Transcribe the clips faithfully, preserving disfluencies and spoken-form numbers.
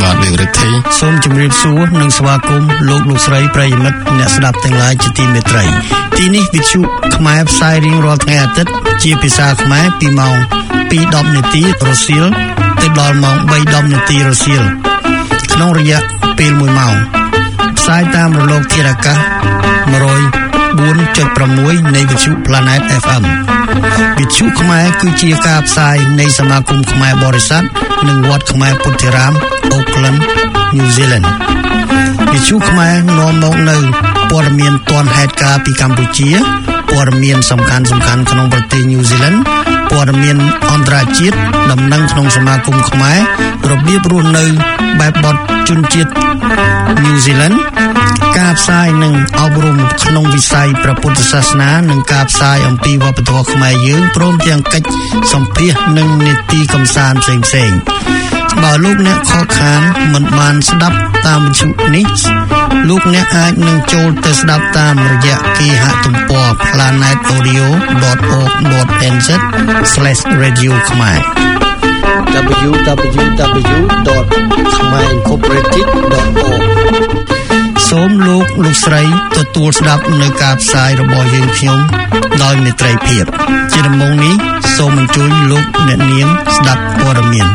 បាទលោករដ្ឋីសូមជម្រាបសួរនិងស្វាគមន៍លោកលោកស្រីប្រិយមិត្តអ្នកស្ដាប់ទាំងឡាយជាទីមេត្រីទីនេះវិទ្យុខ្មែរផ្សាយរៀងរាល់ថ្ងៃអាទិត្យជាភាសាខ្មែរពីម៉ោង ពីរដប់នាទីរសៀលទៅដល់ម៉ោង បីដប់នាទីរសៀលក្នុងរយៈពេលមួយម៉ោងផ្សាយតាមរលកធាតុអាកាស one oh four point six នៃវិទ្យុ Planet เอฟ เอ็ม វិទ្យុខ្មែរគឺជាការផ្សាយនៃសមាគមខ្មែរបរិស័ទនិងវត្តខ្មែរពុទ្ធិរាម Auckland New Zealand វិទ្យុខ្មែរនាំមកនៅព័ត៌មានទាន់ហេតុការណ៍ពីកម្ពុជាព័ត៌មានសំខាន់ៗក្នុងប្រទេស New Zealand ព័ត៌មានអន្តរជាតិដំណឹងក្នុងសមាគមខ្មែររបៀបរស់នៅបែបបទជនជាតិ New Zealand ការផ្សាយនិងអប់រំក្នុងវិស័យព្រះពុទ្ធសាសនានិងការផ្សាយអំពីវប្បធម៌ខ្មែរយើងព្រមទាំងកិច្ចសម្ភាសន៍និងនីតិកម្សាន្តផ្សេងៗបើលោកអ្នកខកខានមិនបានស្ដាប់តាមវិទ្យុនេះលោកអ្នកអាចនឹងចូលទៅស្ដាប់តាមរយៈគេហទំព័រ planet audio dot org dot n z slash radio ខ្មែរ double-u double-u double-u dot khmer incorporated dot org សូមលោកលោកស្រីទទួលស្ដាប់នៅការផ្សាយរបស់យើងខ្ញុំដោយមេត្រីភាពជាដំបូងនេះសូមអញ្ជើញលោកអ្នកនាងស្ដាប់ព័ត៌មាន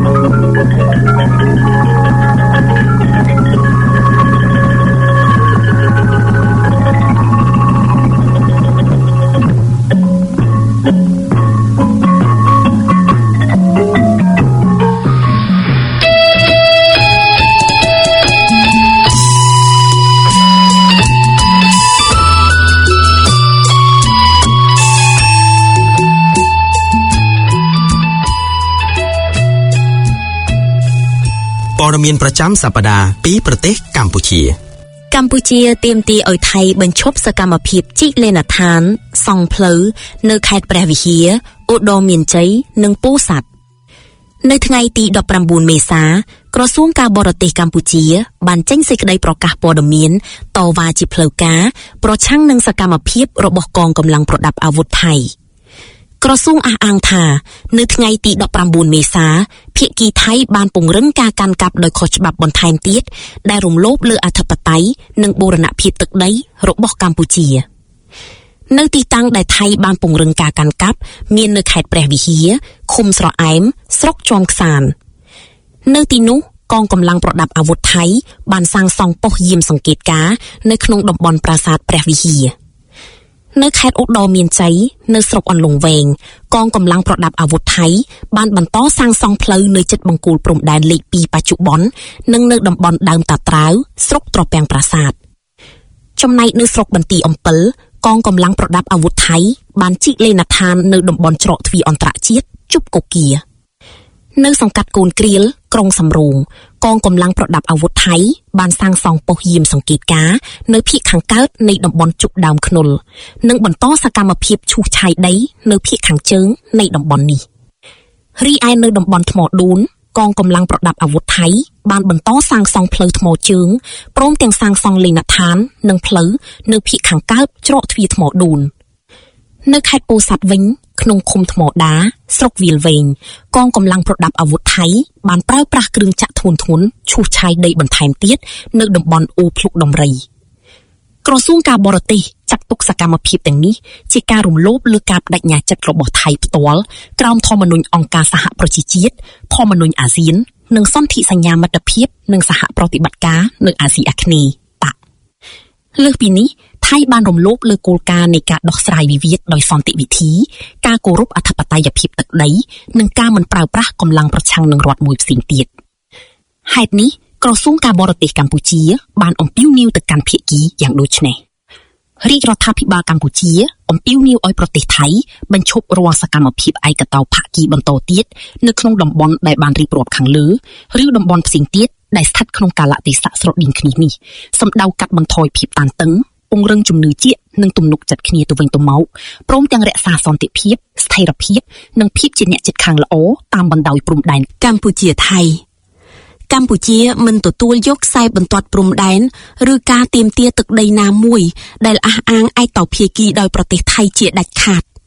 ព័ត៌មានប្រចាំសប្តាហ៍ពីប្រទេសកម្ពុជាកម្ពុជាទាមទារឲ្យថៃបញ្ឈប់សកម្មភាពជីកលេនដ្ឋានសង់ផ្លូវនៅខេត្តព្រះវិហារឧត្តរមានជ័យនិងពោធិ៍សាត់នៅថ្ងៃទីដប់ប្រាំបួនមេសាក្រសួងការបរទេសកម្ពុជាបានចេញសេចក្តីប្រកាសព័ត៌មានតវ៉ាជាផ្លូវការប្រឆាំងនឹងសកម្មភាពរបស់កងកម្លាំងប្រដាប់អាវុធថៃក្រសួងអះអាងថានៅថ្ងៃទីដប់ប្រាំបួនមេសាភាគីថៃបានពង្រឹងការកាន់កាប់ដោយខុសច្បាប់បន្ថែមទៀតដែលរំលោភលើអធិបតេយ្យនិងបូរណភាពទឹកដីរបស់កម្ពុជានៅទីតាំងដែលថៃបានពង្រឹងការកាន់កាប់មាននៅខេត្តព្រះវិហារឃុំស្រអែមស្រុកជាំខ្សាននៅទីនោះកងកម្លាំងប្រដាប់អាវុធថៃបានសាងសង់ប៉ុស្តិ៍យាមសង្កេតការណ៍នៅក្នុងតំបន់ប្រាសាទព្រះវិហារនៅខេត្តឧត្តរមានជ័យនៅស្រុកអន្លង់វែងកងកម្លាំងប្រដាប់អាវុធថៃបានបន្តសាងសង់ផ្លូវនៅជិតបង្គោលព្រំដែនលេខពីរបច្ចុប្បន្ននិងនៅតំបន់ដើមតាត្រាវស្រុកត្រពាំងប្រាសាទចំណែកនៅស្រុកបន្ទាយអំពិលកងកម្លាំងប្រដាប់អាវុធថៃបានជីកលេនដ្ឋាននៅតំបន់ច្រកទ្វារអន្តរជាតិជប់កូគៀនៅសង្កាត់កូនគ្រៀលក្រុងសំរោងកងកម្លាំងប្រដាប់អាវុធថៃបានសាងសង់ប៉ុស្តិ៍យាមសង្កេតការណ៍នៅភាគខាងកើតនៃតំបន់ជប់ដើមខ្នុលនិងបន្តសកម្មភាពឈូសឆាយដីនៅភាគខាងជើងនៃតំបន់នេះរីឯនៅតំបន់ថ្មដួនកងកម្លាំងប្រដាប់អាវុធថៃបានបន្តសាងសង់ផ្លូវថ្មជើងព្រមទាំងសាងសង់លេនដ្ឋាននិងផ្លូវនៅភាគខាងកើតច្រកទ្វារថ្មដួននៅខេត្តពោធិ៍សាត់វិញក្នុងឃុំថ្មដាស្រុកវាលវែងកងកម្លាំងប្រដាប់អាវុធថៃបានប្រើប្រាស់គ្រឿងចាក់ធ្ងន់ធ្ងរឈូសឆាយដីបន្ថែមទៀតនៅតំបន់អូភ្លុកដំរីក្រសួងការបរទេសចាត់ទុកសកម្មភាពទាំងនេះជាការរំលោភលើការបដិញ្ញាចិត្តរបស់ថៃផ្ទាល់ក្រោមធម្មនុញ្ញអង្គការសហប្រជាជាតិធម្មនុញ្ញអាស៊ាននិងសន្ធិសញ្ញាមិត្តភាពនិងសហប្រតិបត្តិការនៅអាស៊ីអាគ្នេយ៍តាក់លើសពីនេះថៃបានរំលោភលើគោលការណ៍នៃការដោះស្រាយវិវាទដោយសន្តិវិធីការគោរពអធិបតេយ្យភាពទឹកដីនិងការមិនប្រើប្រាស់កម្លាំងប្រឆាំងនឹងរដ្ឋមួយផ្សេងទៀតហេតុនេះក្រសួងការបរទេសកម្ពុជាបានអំពាវនាវទៅកាន់ភាគីយ៉ាងដូចនេះរាជរដ្ឋាភិបាលកម្ពុជាអំពាវនាវឲ្យប្រទេសថៃបញ្ឈប់រាល់សកម្មភាពឯកតោភាគីបន្តទៀតនៅក្នុងតំបន់ដែលបានរៀបរាប់ខាងលើឬតំបន់ផ្សេងទៀតដែលស្ថិតក្នុងកាលៈទេសៈស្រដៀងគ្នានេះសម្ដៅកាត់បន្ថយភាពតានតឹងពង្រឹងជំនឿជាក់និងទំនុកចិត្តគ្នាទៅវិញទៅមកព្រមទាំងរក្សាសន្តិភាពស្ថិរភាពនិងភាពជាអ្នកជិតខាងល្អតាមបណ្ដោយព្រំដែនកម្ពុជាថៃកម្ពុជាមិនទទួលយកខ្សែបន្ទាត់ព្រំដែនឬការទាមទារទឹកដីណាមួយដែលអះអាងឯកតោភាគីដោយប្រទេសថៃជាដាច់ខាត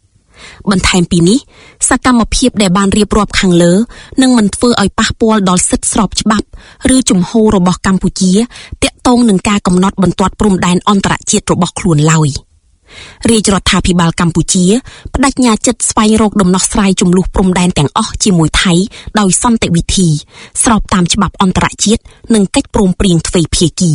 បន្ថែមពីនេះសកម្មភាពដែលបានរៀបរាប់ខាងលើនឹងមិនធ្វើឲ្យប៉ះពាល់ដល់សិទ្ធិស្របច្បាប់ឬជំហររបស់កម្ពុជាទាក់ទងនឹងការកំណត់បន្ទាត់ព្រំដែនអន្តរជាតិរបស់ខ្លួនឡើយរាជរដ្ឋាភិបាលកម្ពុជាបដិញ្ញាចិត្តស្វែងរកដំណោះស្រាយជម្លោះព្រំដែនទាំងអស់ជាមួយថៃដោយសន្តិវិធីស្របតាមច្បាប់អន្តរជាតិនិងកិច្ចព្រមព្រៀងទ្វេភាគី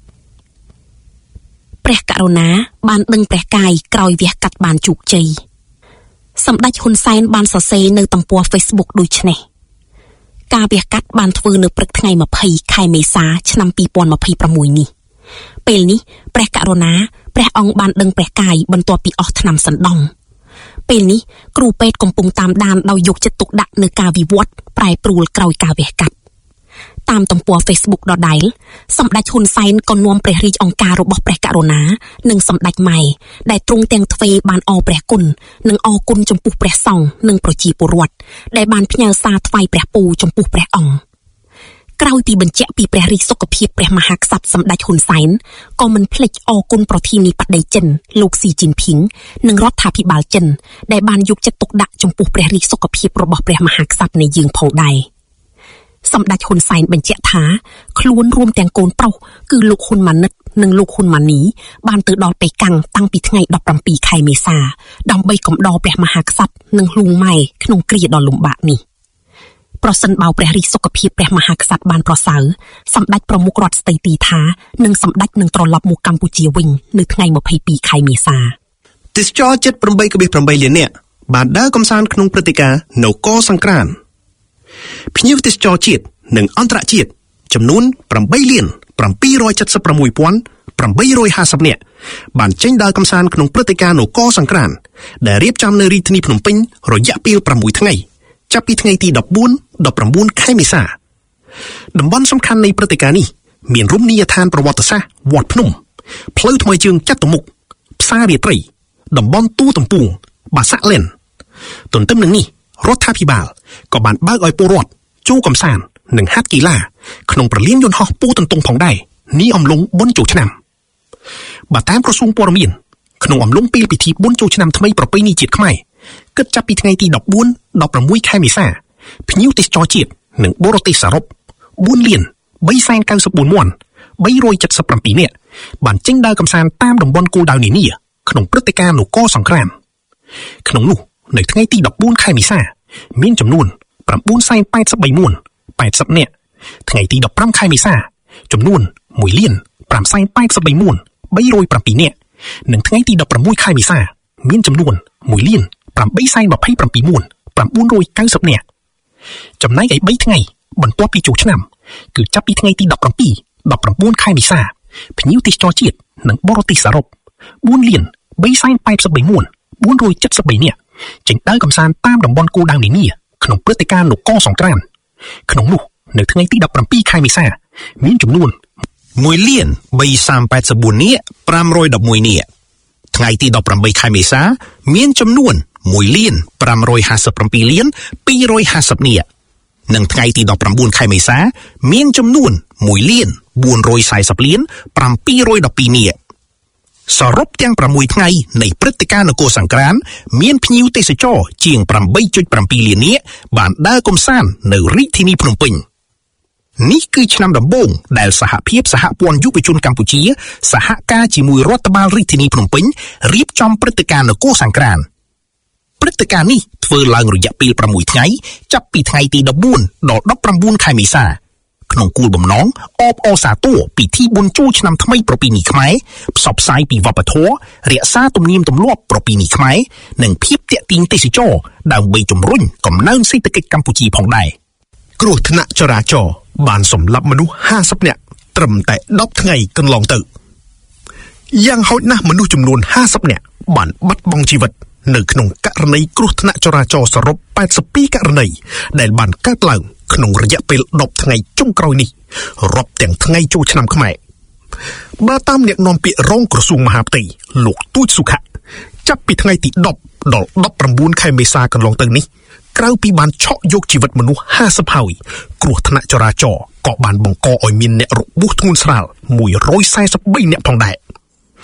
ព្រះករុណាបានដឹងព្រះកាយក្រោយវះកាត់បានជោគជ័យសម្ដេចហ៊ុនសែនបានសរសេរនៅទំព័រ Facebook ដូចនេះការវះកាត់បានធ្វើនៅព្រឹកថ្ងៃម្ភៃខែមេសាឆ្នាំពីរពាន់ម្ភៃប្រាំមួយនេះពេលនេះព្រះករុណាព្រះអង្គបានដឹងព្រះកាយបន្ទាប់ពីអស់ថ្នាំសណ្ដំពេលនេះគ្រូពេទ្យកំពុងតាមដានដោយយកចិត្តទុកដាក់នៅការវិវត្តប្រែប្រួលក្រោយការវះកាត់តាមទំព័រ Facebook ដដែលសម្ដេចហ៊ុនសែនក៏នាំព្រះរាជអង្គការរបស់ព្រះករុណានិងសម្ដេចម៉ែដែលទ្រង់ទាំងទ្វេបានអរព្រះគុណនិងអរគុណចំពោះព្រះសង្ឃនិងប្រជាពលរដ្ឋដែលបានផ្ញើសារថ្វាយព្រះពរចំពោះព្រះអង្គក្រោយពីបញ្ជាក់ពីព្រះរាជសុខភាពព្រះមហាក្សត្រសម្ដេចហ៊ុនសែនក៏មិនភ្លេចអរគុណប្រធានាបតីចិនលោកស៊ីជីនភីងនិងរដ្ឋាភិបាលចិនដែលបានយកចិត្តទុកដាក់ចំពោះព្រះរាជសុខភាពរបស់ព្រះមហាក្សត្រនៃយើងផងដែរសម្ដេចហ៊ុនសែនបញ្ជាក់ថាខ្លួនរួមទាំងកូនប្រុសគឺលោកហ៊ុនម៉ាណិតនិងលោកហ៊ុនម៉ាណីបានទៅដល់ប៉េកាំងតាំងពីថ្ងៃដប់ប្រាំពីរខែមេសាដើម្បីកំដរព្រះមហាក្សត្រនិងលួងម៉ែក្នុងគ្រាដ៏លំបាកនេះប្រសិនបើព្រះរាជសុខភាពព្រះមហាក្សត្របានប្រសើរសម្ដេចប្រមុខរដ្ឋស្ដីទីថានឹងសម្ដេចនឹងត្រឡប់មកកម្ពុជាវិញនៅថ្ងៃម្ភៃពីរខែមេសាទេសចរជិត ប្រាំបី,ប្រាំបី លាននាក់បានដើរកម្សាន្តក្នុងព្រឹត្តិការណ៍នគរសង្ក្រាន្តភ្ញៀវទេសចរជាតិនិងអន្តរជាតិចំនួន ប្រាំបីលានប្រាំពីររយចិតសិបប្រាំមួយពាន់ប្រាំបីរយហាសិបនាក់បានចេញដើរកម្សាន្តក្នុងព្រឹត្តិការណ៍នគរសង្ក្រាន្តដែលរៀបចំនៅរាជធានីភ្នំពេញរយៈពេលប្រាំមួយថ្ងៃចាប់ពីថ្ងៃទីដប់បួន ដប់ប្រាំបួនខែមេសាតំបន់សំខាន់នៃព្រឹត្តិការណ៍នេះមានរមណីយដ្ឋានប្រវត្តិសាស្ត្រវត្តភ្នំផ្លូវថ្មើរជើងចតុមុខផ្សាររាត្រីតំបន់ទូទំពួងបាសាក់ឡែនទន្ទឹមនឹងនេះរដ្ឋាភិបាលក៏បានបើកឲ្យពលរដ្ឋចូលកម្សាន្តនិងហាត់កីឡាក្នុងប្រលានយន្តហោះពូទន្ទង់ផងដែរនេះអំឡុងបុណ្យចូលឆ្នាំបើតាមក្រសួងព័ត៌មានក្នុងអំឡុងពេលពិធីបុណ្យចូលឆ្នាំថ្មីប្រពៃណីជាតិខ្មែរគិតចាប់ពីថ្ងៃទីដប់បួន ដប់ប្រាំមួយខែមេសាភ្ញៀវទេសចរជាតិនិងបរទេសសរុបបួនលានបីសែនកៅសិបបួនមាន់បីរយចិតសិបប្រាំពីរនាក់បានចេញដើរកម្សាន្តតាមតំបន់គោលដៅនានាក្នុងព្រឹត្តិការណ៍នគរសង្ក្រាន្តក្នុងនោះនៅថ្ងៃទីដប់បួនខែមេសាមានចំនួនប្រាំបួនសែនប៉ែតសិបបីមាន់ប៉ែតសិបនាក់ថ្ងៃទីដប់ប្រាំខែមេសាចំនួនមួយលានប្រាំសែនប៉ែតសិបបីមាន់បីរយប្រាំពីរនាក់និងថ្ងៃទីដប់ប្រាំមួយខែមេសាមានចំនួនមួយលានប្រាំបីសែនម្ភៃប្រាំពីរមាន់ប្រាំបួនរយកៅសិបនាក់ចំណែកឯបីថ្ងៃបន្ទាប់ពីចូលឆ្នាំគឺចាប់ពីថ្ងៃទីដប់ប្រាំពីរ ដប់ប្រាំបួនខែមេសាភ្ញៀវទេសចរជាតិនិងបរទេសសរុបបួនលានបីសែនប៉ែតសិបបីមាន់បួនរយចិតសិបបីនាក់ចេញដើរកម្សាន្តតាមតំបន់គោលដៅនានាក្នុងព្រឹត្តិការណ៍នគរសង្ក្រាន្តក្នុងនោះនៅថ្ងៃទីដប់ប្រាំពីរខែមេសាមានចំនួនមួយលានបីសែនប៉ែតសិបបួននាក់ប្រាំរយដប់មួយនាក់ថ្ងៃទីដប់ប្រាំបីខែមេសាមានចំនួនមួយលានប្រាំរយហាសិបប្រាំពីរលានពីររយហាសិបនាក់និងថ្ងៃទីដប់ប្រាំបួនខែមេសាមានចំនួនមួយលានបួនរយសែសិបលានប្រាំពីររយដប់ពីរនាក់សរុបទាំងប្រាំមួយថ្ងៃនៃព្រឹត្តិការណ៍នគរសង្ក្រាន្តមានភ្ញៀវទេសចរជាង ប្រាំបី,ប្រាំពីរលាននាក់បានដើរកម្សាន្តនៅរាជធានីភ្នំពេញនេះគឺឆ្នាំដំបូងដែលសហភាពសហព័ន្ធយុវជនកម្ពុជាសហការជាមួយរដ្ឋបាលរាជធានីភ្នំពេញរៀបចំព្រឹត្តិការណ៍នគរសង្ក្រាន្តព្រឹត្តិការណ៍នេះធ្វើឡើងរយៈពេលប្រាំមួយថ្ងៃចាប់ពីថ្ងៃទីដប់បួន ដល់ដប់ប្រាំបួនខែមេសាក្នុងគោលបំណងអបអរសាទរពិធីបុណ្យចូលឆ្នាំថ្មីប្រពៃណីខ្មែរផ្សព្វផ្សាយពីវប្បធម៌រក្សាទំនៀមទម្លាប់ប្រពៃណីខ្មែរនិងភាពទាក់ទាញទេសចរដើម្បីជំរុញកំណើនសេដ្ឋកិច្ចកម្ពុជាផងដែរគ្រោះថ្នាក់ចរាចរណ៍បានសម្លាប់មនុស្សហាសិបនាក់ត្រឹមតែដប់ថ្ងៃកន្លងទៅយ៉ាងហោចណាស់មនុស្សចំនួនហាសិបនាក់បានបាត់បង់ជីវិតនៅក្នុងករណីគ្រោះថ្នាក់ចរាចរណ៍សរុបប៉ែតសិបពីរករណីដែលបានកើតឡើងក្នុងរយៈពេលដប់ថ្ងៃចុងក្រោយនេះរាប់ទាំងថ្ងៃចូលឆ្នាំខ្មែរបើតាមអ្នកនាំពាក្យរងក្រសួងមហាផ្ទៃលោកទូចសុខៈចាប់ពីថ្ងៃទីដប់ដល់ដប់ប្រាំបួនខែមេសាកន្លងទៅនេះក្រៅពីបានឆក់យកជីវិតមនុស្សហាសិបហើយគ្រោះថ្នាក់ចរាចរណ៍ក៏បានបង្កឲ្យមានអ្នករបួសធ្ងន់ស្រាលមួយរយសែសិបបីនាក់ផងដែរ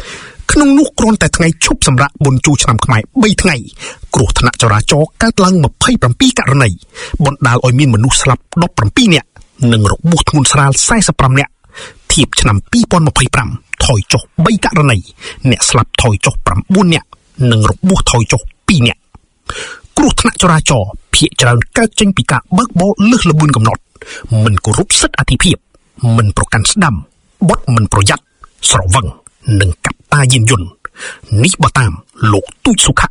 ក្នុងនោះគ្រាន់តែថ្ងៃឈប់សម្រាកបុណ្យចូលឆ្នាំខ្មែរបីថ្ងៃគ្រោះថ្នាក់ចរាចរណ៍កើតឡើងម្ភៃប្រាំពីរករណីបណ្ដាលឲ្យមានមនុស្សស្លាប់ដប់ប្រាំពីរនាក់និងរបួសធ្ងន់ស្រាលសែសិបប្រាំនាក់ធៀបឆ្នាំពីរពាន់ម្ភៃប្រាំថយចុះបីករណីអ្នកស្លាប់ថយចុះប្រាំបួននាក់និងរបួសថយចុះពីរនាក់គ្រោះថ្នាក់ចរាចរណ៍ភាគច្រើនកើតចេញពីការបើកបរលើសល្បឿនកំណត់មិនគោរពសិទ្ធិអធិភាពមិនប្រកាន់ស្ដាំបត់មិនប្រយ័ត្នស្រវឹងនិងកាប់តាយានយន្តនេះបើតាមលោកទូចសុខៈ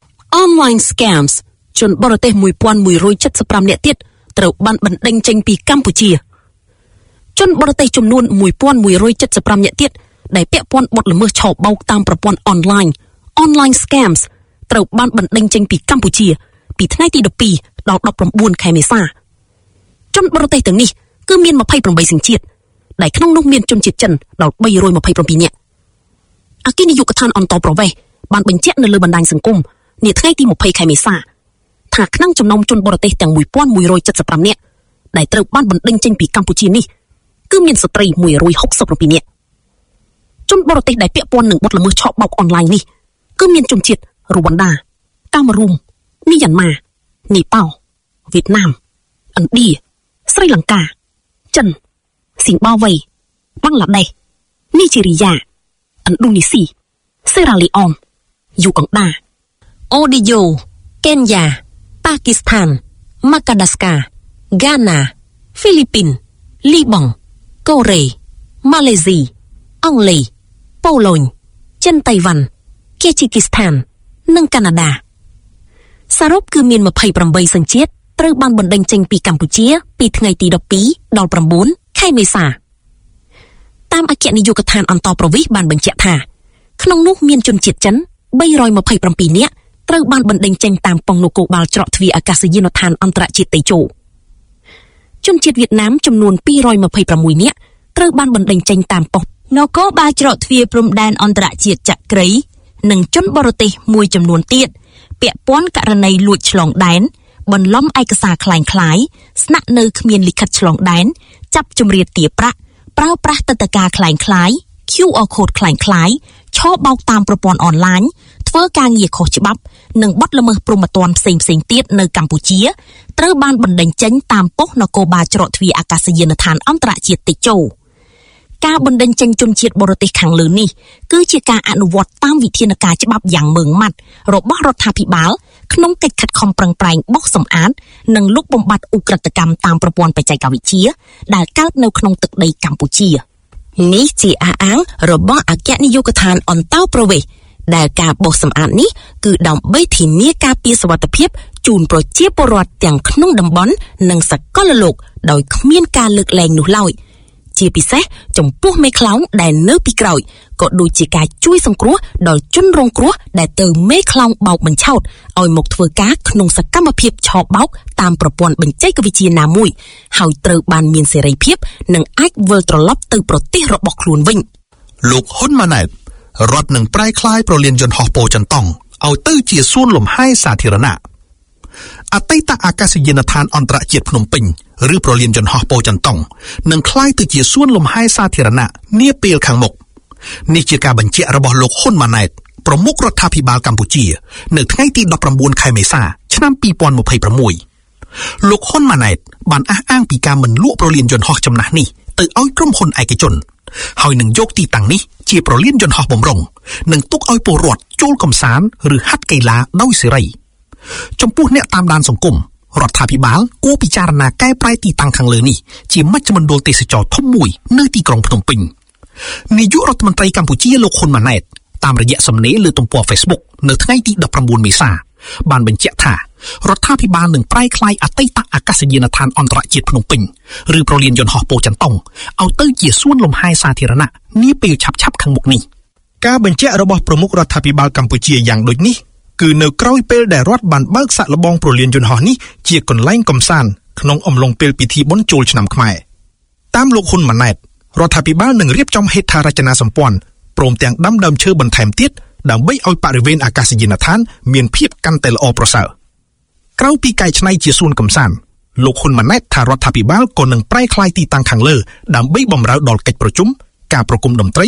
Online scams ជនបរទេសមួយពាន់មួយរយседសិបប្រាំនាក់ទៀតត្រូវបានបណ្ដេញចេញពីកម្ពុជាជនបរទេសចំនួនមួយពាន់មួយរយседសិបប្រាំនាក់ទៀតដែលពាក់ព័ន្ធបទល្មើសឆបោកតាមប្រព័ន្ធអនឡាញ Online scams ត្រូវបានបណ្ដេញចេញពីកម្ពុជាពីថ្ងៃទីដប់ពីរដល់ដប់ប្រាំបួនខែមេសាជនបរទេសទាំងនេះគឺមានម្ភៃប្រាំបីសញ្ជាតិដែលក្នុងនោះមានជនជាតិចិនដល់បីរយម្ភៃប្រាំពីរនាក់អគ្គនាយកដ្ឋានអន្តរប្រវេសន៍បានបញ្ជាក់នៅលើបណ្ដាញសង្គមនាថ្ងៃទីម្ភៃខែមេសាថាក្នុងចំណោមជនបរទេសទាំងមួយពាន់មួយរយседសិបប្រាំនាក់ដែលត្រូវបានបណ្ដេញចេញពីកម្ពុជានេះគឺមានស្ត្រីមួយរយហុកសិបប្រាំពីរនាក់ជនបរទេសដែលពាក់ព័ន្ធនឹងបទល្មើសឆបោកអនឡាញនេះគឺមានជនជាតិរូវ៉ាន់ដាកាមេរូនមីយ៉ាន់ម៉ានេប៉ាល់វៀតណាមឥណ្ឌាស្រីលង្កាចិនស៊ីមបាវេបង់ក្លាដេសនីជីរីយ៉ាឥណ្ឌូនេស៊ីសេរ៉ាលីអនយូអង់ដាអូឌីយ៉ូកេនយ៉ាប៉ាគីស្ថានម៉ាកាដាស្កាហ្គាណាហ្វីលីពីនលីបង់កូរ៉េម៉ាឡេស៊ីអង់គ្លេសប៉ូឡូញចិនតៃវ៉ាន់គីជីគីស្ថាននិងកាណាដាសរុបគឺមានម្ភៃប្រាំបីសញ្ជាតិត្រូវបានបណ្ដេញចេញពីកម្ពុជាពីថ្ងៃទីដប់ពីរដល់ប្រាំបួនខែមេសាតាមអគ្គនាយកដ្ឋានអន្តរប្រវេសន៍បានបញ្ជាក់ថាក្នុងនោះមានជនជាតិចិនបីរយម្ភៃប្រាំពីរនាក់ត្រូវបានបណ្ដេញចេញតាមប៉ុស្តិ៍នគរបាលច្រកទ្វារអាកាសយានដ្ឋានអន្តរជាតិតេជោជនជាតិវៀតណាមចំនួនពីររយម្ភៃប្រាំមួយនាក់ត្រូវបានបណ្ដេញចេញតាមប៉ុស្តិ៍នគរបាលច្រកទ្វារព្រំដែនអន្តរជាតិចក្រីនិងជនបរទេសមួយចំនួនទៀតពាក់ព័ន្ធករណីលួចឆ្លងដែនបន្លំឯកសារคล้ายคล้ายស្នាក់នៅគ្មានលិខិតឆ្លងដែនចាប់ជំរាបទារប្រាក់ប្រើប្រាស់ទឹកតការคล้ายคล้าย Q R code คล้ายคล้ายឆបោកតាមប្រព័ន្ធអនឡាញធ្វើការងារខុសច្បាប់និងបទល្មើសព្រហ្មទណ្ឌផ្សេងផ្សេងទៀតនៅកម្ពុជាត្រូវបានបណ្ដេញចេញតាមប៉ុស្តិ៍នគរបាលច្រកទ្វារអាកាសយានដ្ឋានអន្តរជាតិតេជោការបណ្ដេញចេញជនជាតិបរទេសខាងលើនេះគឺជាការអនុវត្តតាមវិធានការច្បាប់យ៉ាងម៉ឺងម៉ាត់របស់រដ្ឋាភិបាលក្នុងកិច្ចខិតខំប្រឹងប្រែងបោះសម្អាតនិងលុបបំបាត់ឧក្រិដ្ឋកម្មតាមប្រព័ន្ធបច្ចេកវិទ្យាដែលកើតនៅក្នុងទឹកដីកម្ពុជានេះជាអះអាងរបស់អគ្គនាយកដ្ឋានអន្តរប្រវេសន៍ដែលការបោះសម្អាតនេះគឺដើម្បីធានាការពារសុវត្ថិភាពជូនប្រជាពលរដ្ឋទាំងក្នុងតំបន់និងសកលលោកដោយគ្មានការលើកលែងនោះឡើយជាពិសេសចំពោះមេខ្លោងដែលនៅពីក្រោយក៏ដូចជាការជួយសង្គ្រោះដល់ជនរងគ្រោះដែលទៅមេខ្លោងបោកបញ្ឆោតឲ្យមកធ្វើការក្នុងសកម្មភាពឆបោកតាមប្រព័ន្ធបច្ចេកវិទ្យាណាមួយហើយត្រូវបានមានសេរីភាពនិងអាចវិលត្រឡប់ទៅប្រទេសរបស់ខ្លួនវិញលោកហ៊ុនម៉ាណែតរត់នឹងប្រែក្លាយប្រលានយន្តហោះពោធិ៍ចិនតុងឲ្យទៅជាសួនលំហែសាធារណៈអតីតអាកាសយានដ្ឋានអន្តរជាតិភ្នំពេញឬប្រលានយន្តហោះពោធិ៍ចិនតុងនឹងក្លាយទៅជាសួនលំហែសាធារណៈនាពេលខាងមុខនេះជាការបញ្ជាក់របស់លោកហ៊ុនម៉ាណែតប្រមុខរដ្ឋាភិបាលកម្ពុជានៅថ្ងៃទីដប់ប្រាំបួនខែមេសាឆ្នាំពីរពាន់ម្ភៃប្រាំមួយលោកហ៊ុនម៉ាណែតបានអះអាងពីការមិនលក់ប្រលានយន្តហោះចំណាស់នេះទៅឲ្យក្រុមហ៊ុនឯកជនហើយនឹងយកទីតាំងនេះជាប្រលានយន្តហោះបំរុងនិងទុកឲ្យពលរដ្ឋចូលកម្សាន្តឬហាត់កីឡាដោយសេរីចំពោះអ្នកតាមដានសង្គមរដ្ឋាភិបាលគួរពិចារណាកែប្រែទីតាំងខាងលើនេះជាមជ្ឈមណ្ឌលទេសចរណ៍ធំមួយនៅទីក្រុងភ្នំពេញនាយករដ្ឋមន្ត្រីកម្ពុជាលោកហ៊ុនម៉ាណែតតាមរយៈសំណេរលើទំព័រ Facebook នៅថ្ងៃទីដប់ប្រាំបួនមេសាបានបញ្ជាក់ថារដ្ឋាភិបាលនឹងប្រែក្លាយអតីតអាកាសយានដ្ឋានអន្តរជាតិភ្នំពេញឬប្រលានយន្តហោះពោធិ៍ចិនតុងឲ្យទៅជាសួនលំហែសាធារណៈនាពេលឆាប់ៗខាងមុខនេះការបញ្ជាក់របស់ប្រមុខរដ្ឋាភិបាលកម្ពុជាយ៉ាងដូចនេះគឺនៅក្រោយពេលដែលរដ្ឋបានបើកសាកល្បងប្រលានយន្តហោះនេះជាកន្លែងកម្សាន្តក្នុងអំឡុងពេលពិធីបុណ្យចូលឆ្នាំខ្មែរតាមលោកហ៊ុនម៉ាណែតរដ្ឋាភិបាលនឹងរៀបចំហេដ្ឋារចនាសម្ព័ន្ធព្រមទាំងដាំដើមឈើបន្ថែមទៀតដើម្បីឲ្យបរិវេណអាកាសយានដ្ឋានមានភាពកាន់តែល្អប្រសើរក្រៅពីកែច្នៃជាសួនកម្សាន្តលោកហ៊ុនម៉ាណែតថារដ្ឋាភិបាលក៏នឹងប្រែក្លាយទីតាំងខាងលើដើម្បីបម្រើដល់កិច្ចប្រជុំការប្រគំតន្ត្រី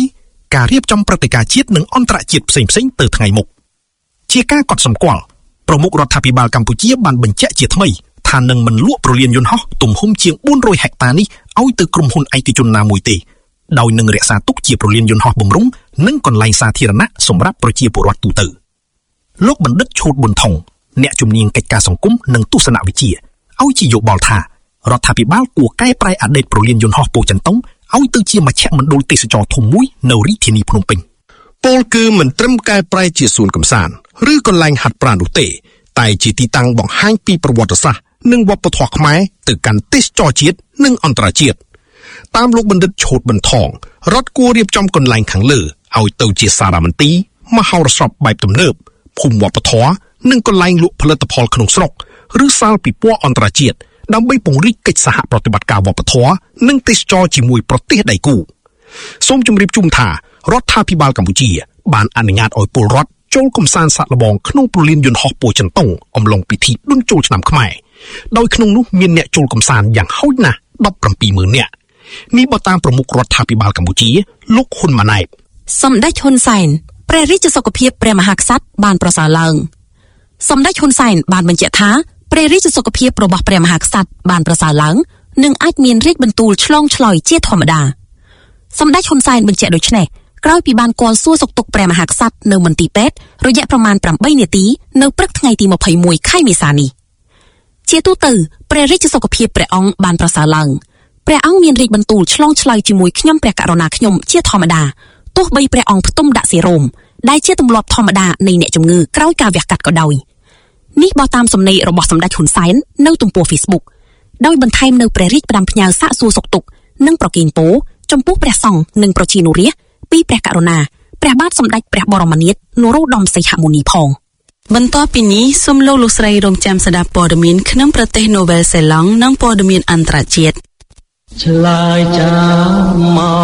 ការរៀបចំព្រឹត្តិការណ៍ជាតិនិងអន្តរជាតិផ្សេងៗទៅថ្ងៃមុខជាការកត់សម្គាល់ប្រមុខរដ្ឋាភិបាលកម្ពុជាបានបញ្ជាក់ជាថ្មីថានឹងមិនលក់ព្រលានយន្តហោះទំហំជាងbốn trămហិកតានេះឲ្យទៅក្រុមហ៊ុនឯកជនណាមួយទេដោយនឹងរក្សាទុកជាព្រលានយន្តហោះបម្រុងនិងកន្លែងសាធារណៈសម្រាប់ប្រជាពលរដ្ឋទូទៅលោកបណ្ឌិតឈូតប៊ុនថុងអ្នកជំនាញកិច្ចការសង្គមនិងទស្សនវិជ្ជាឲ្យជាយោបល់ថារដ្ឋាភិបាលគួរកែប្រែអតីតព្រលានយន្តហោះពោធិ៍ចិនតុងឲ្យទៅជាមជ្ឈមណ្ឌលទេសចរណ៍ធំមួយនៅរាជធានីភ្នំពេញពលគឺមិនត្រឹមកែប្រែជាសួនកម្សាន្តឬកន្លែងហាត់ប្រាណនោះទេតែជាទីតាំងបង្ហាញពីប្រវត្តិសាស្ត្រនិងវប្បធម៌ខ្មែរទៅកាន់ទេសចរណ៍ជាតិនិងអន្តរជាតិតាមលោកបណ្ឌិតឈូតប៊ុនថងរដ្ឋគួររៀបចំកន្លែងខាងលើឲ្យទៅជាសារមន្ទីរមហោរសពបែបទំនើបភូមិវប្បធម៌និងកន្លែងលក់ផលិតផលក្នុងស្រុកឬសាលពិព័រណ៍អន្តរជាតិដើម្បីពង្រីកកិច្ចសហប្រតិបត្តិការវប្បធម៌និងទេសចរជាមួយប្រទេសដៃគូសូមជម្រាបជូនថារដ្ឋាភិបាលកម្ពុជាបានអនុញ្ញាតឲ្យពលរដ្ឋចូលកំសាន្តសាកល្បងក្នុងព្រលានយន្តហោះពោធិ៍ចិនតុងអំឡុងពិធីដួនចូលឆ្នាំខ្មែរដោយក្នុងនោះមានអ្នកចូលកំសាន្តយ៉ាងហោចណាស់ដប់ប្រាំពីរម៉ឺននាក់នេះបើតាមប្រមុខរដ្ឋាភិបាលកម្ពុជាលោកហ៊ុនម៉ាណែតសម្ដេចហ៊ុនសែនព្រះរាជសុខភាពព្រះមហាក្សត្របានប្រសើរឡើងសម្ដេចហ៊ុនសែនបានបញ្ជាក់ថាព្រះរាជសុខភាពរបស់ព្រះមហាក្សត្របានប្រសើរឡើងនិងអាចមានរាជបន្ទូលឆ្លងឆ្លើយជាធម្មតាសម្ដេចហ៊ុនសែនបញ្ជាក់ដូចនេះក្រោយពីបានគាល់សួរសុខទុក្ខព្រះមហាក្សត្រនៅមន្ទីរពេទ្យរយៈប្រមាណប្រាំបីនាទីនៅព្រឹកថ្ងៃទីម្ភៃមួយខែមេសានេះជាទូទៅព្រះរាជសុខភាពព្រះអង្គបានប្រសើរឡើងព្រះអង្គមានរាជបន្ទូលឆ្លងឆ្លើយជាមួយខ្ញុំព្រះករុណាខ្ញុំជាធម្មតាទោះបីព្រះអង្គផ្ទុំដាក់សេរ៉ូមដែលជាទម្លាប់ធម្មតានៃអ្នកជំងឺក្រោយការវះកាត់ក៏ដោយនេះបោះតាមសំណេររបស់សម្ដេចហ៊ុនសែននៅទំព័រ Facebook ដោយបន្ថែមនៅព្រះរាជផ្ដាំផ្ញើសាកសួរសុខទុក្ខនិងប្រគេនពរចំពោះព្រះសង្ឃនិងប្រជានុរាស្ត្រពីព្រះករុណាព្រះបាទសម្ដេចព្រះបរមនាថនរោត្តមសីហមុនីផងបន្ទាប់ពីនេះសូមលោកលោកស្រីរងចាំស្ដាប់ព័ត៌មានក្នុងប្រទេសនូវែលសេឡង់និងព័ត៌មានអន្តរជាតិឆ្លើយចាំ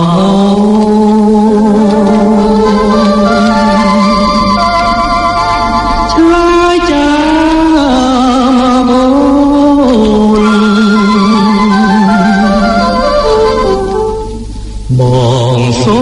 មកឆ្លើយចាំមកបងសូ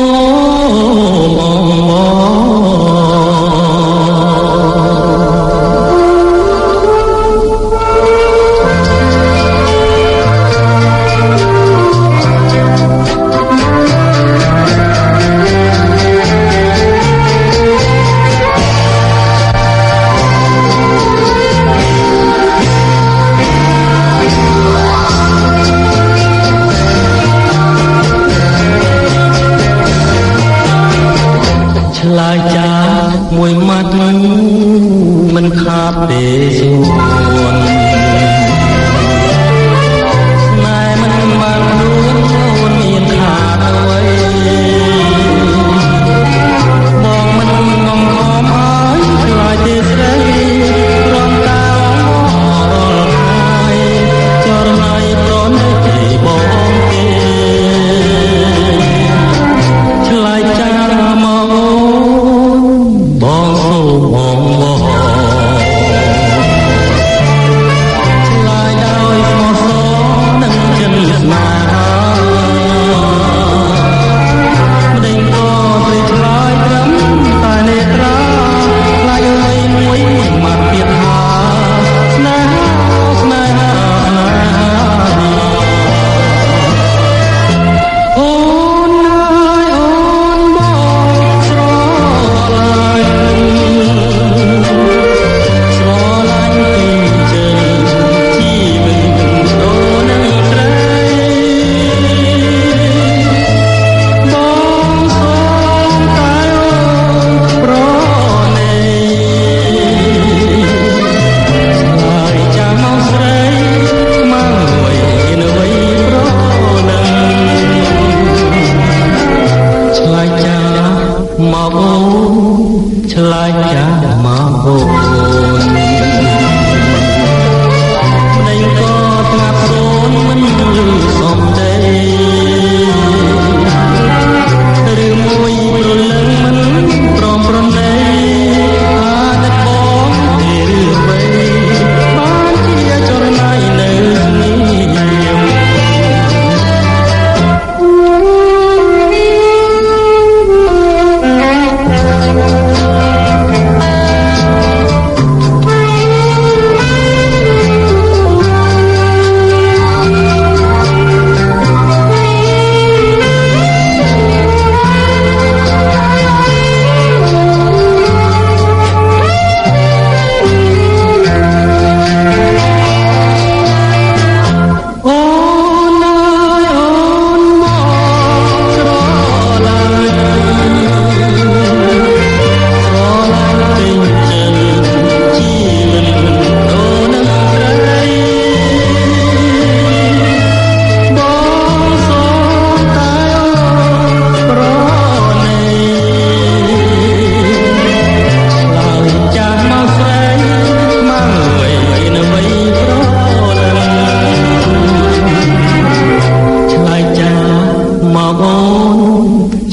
មួយម៉ាត់មិនខាតទេសួនណែមិនបានដួលខ្លួនមានខាតអ្វីបងមិនងំខំឲ្យខ្លាចទេស្រីរំកាលមករាល់ថ្ងៃចរណៃប្រនទេបងទេឆ្លើយចាំមកបងសូមបងបង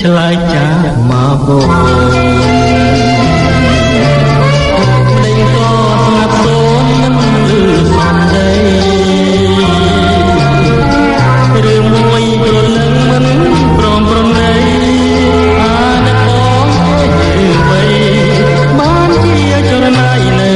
ឆ្លើយចាមកបងដេញក៏ស្ងាត់សូនមិនលឺសំដីរឿងមួយព្រលឹងមិនព្រមប្រណីអាណបងទេបីបានជាចរណៃនៅ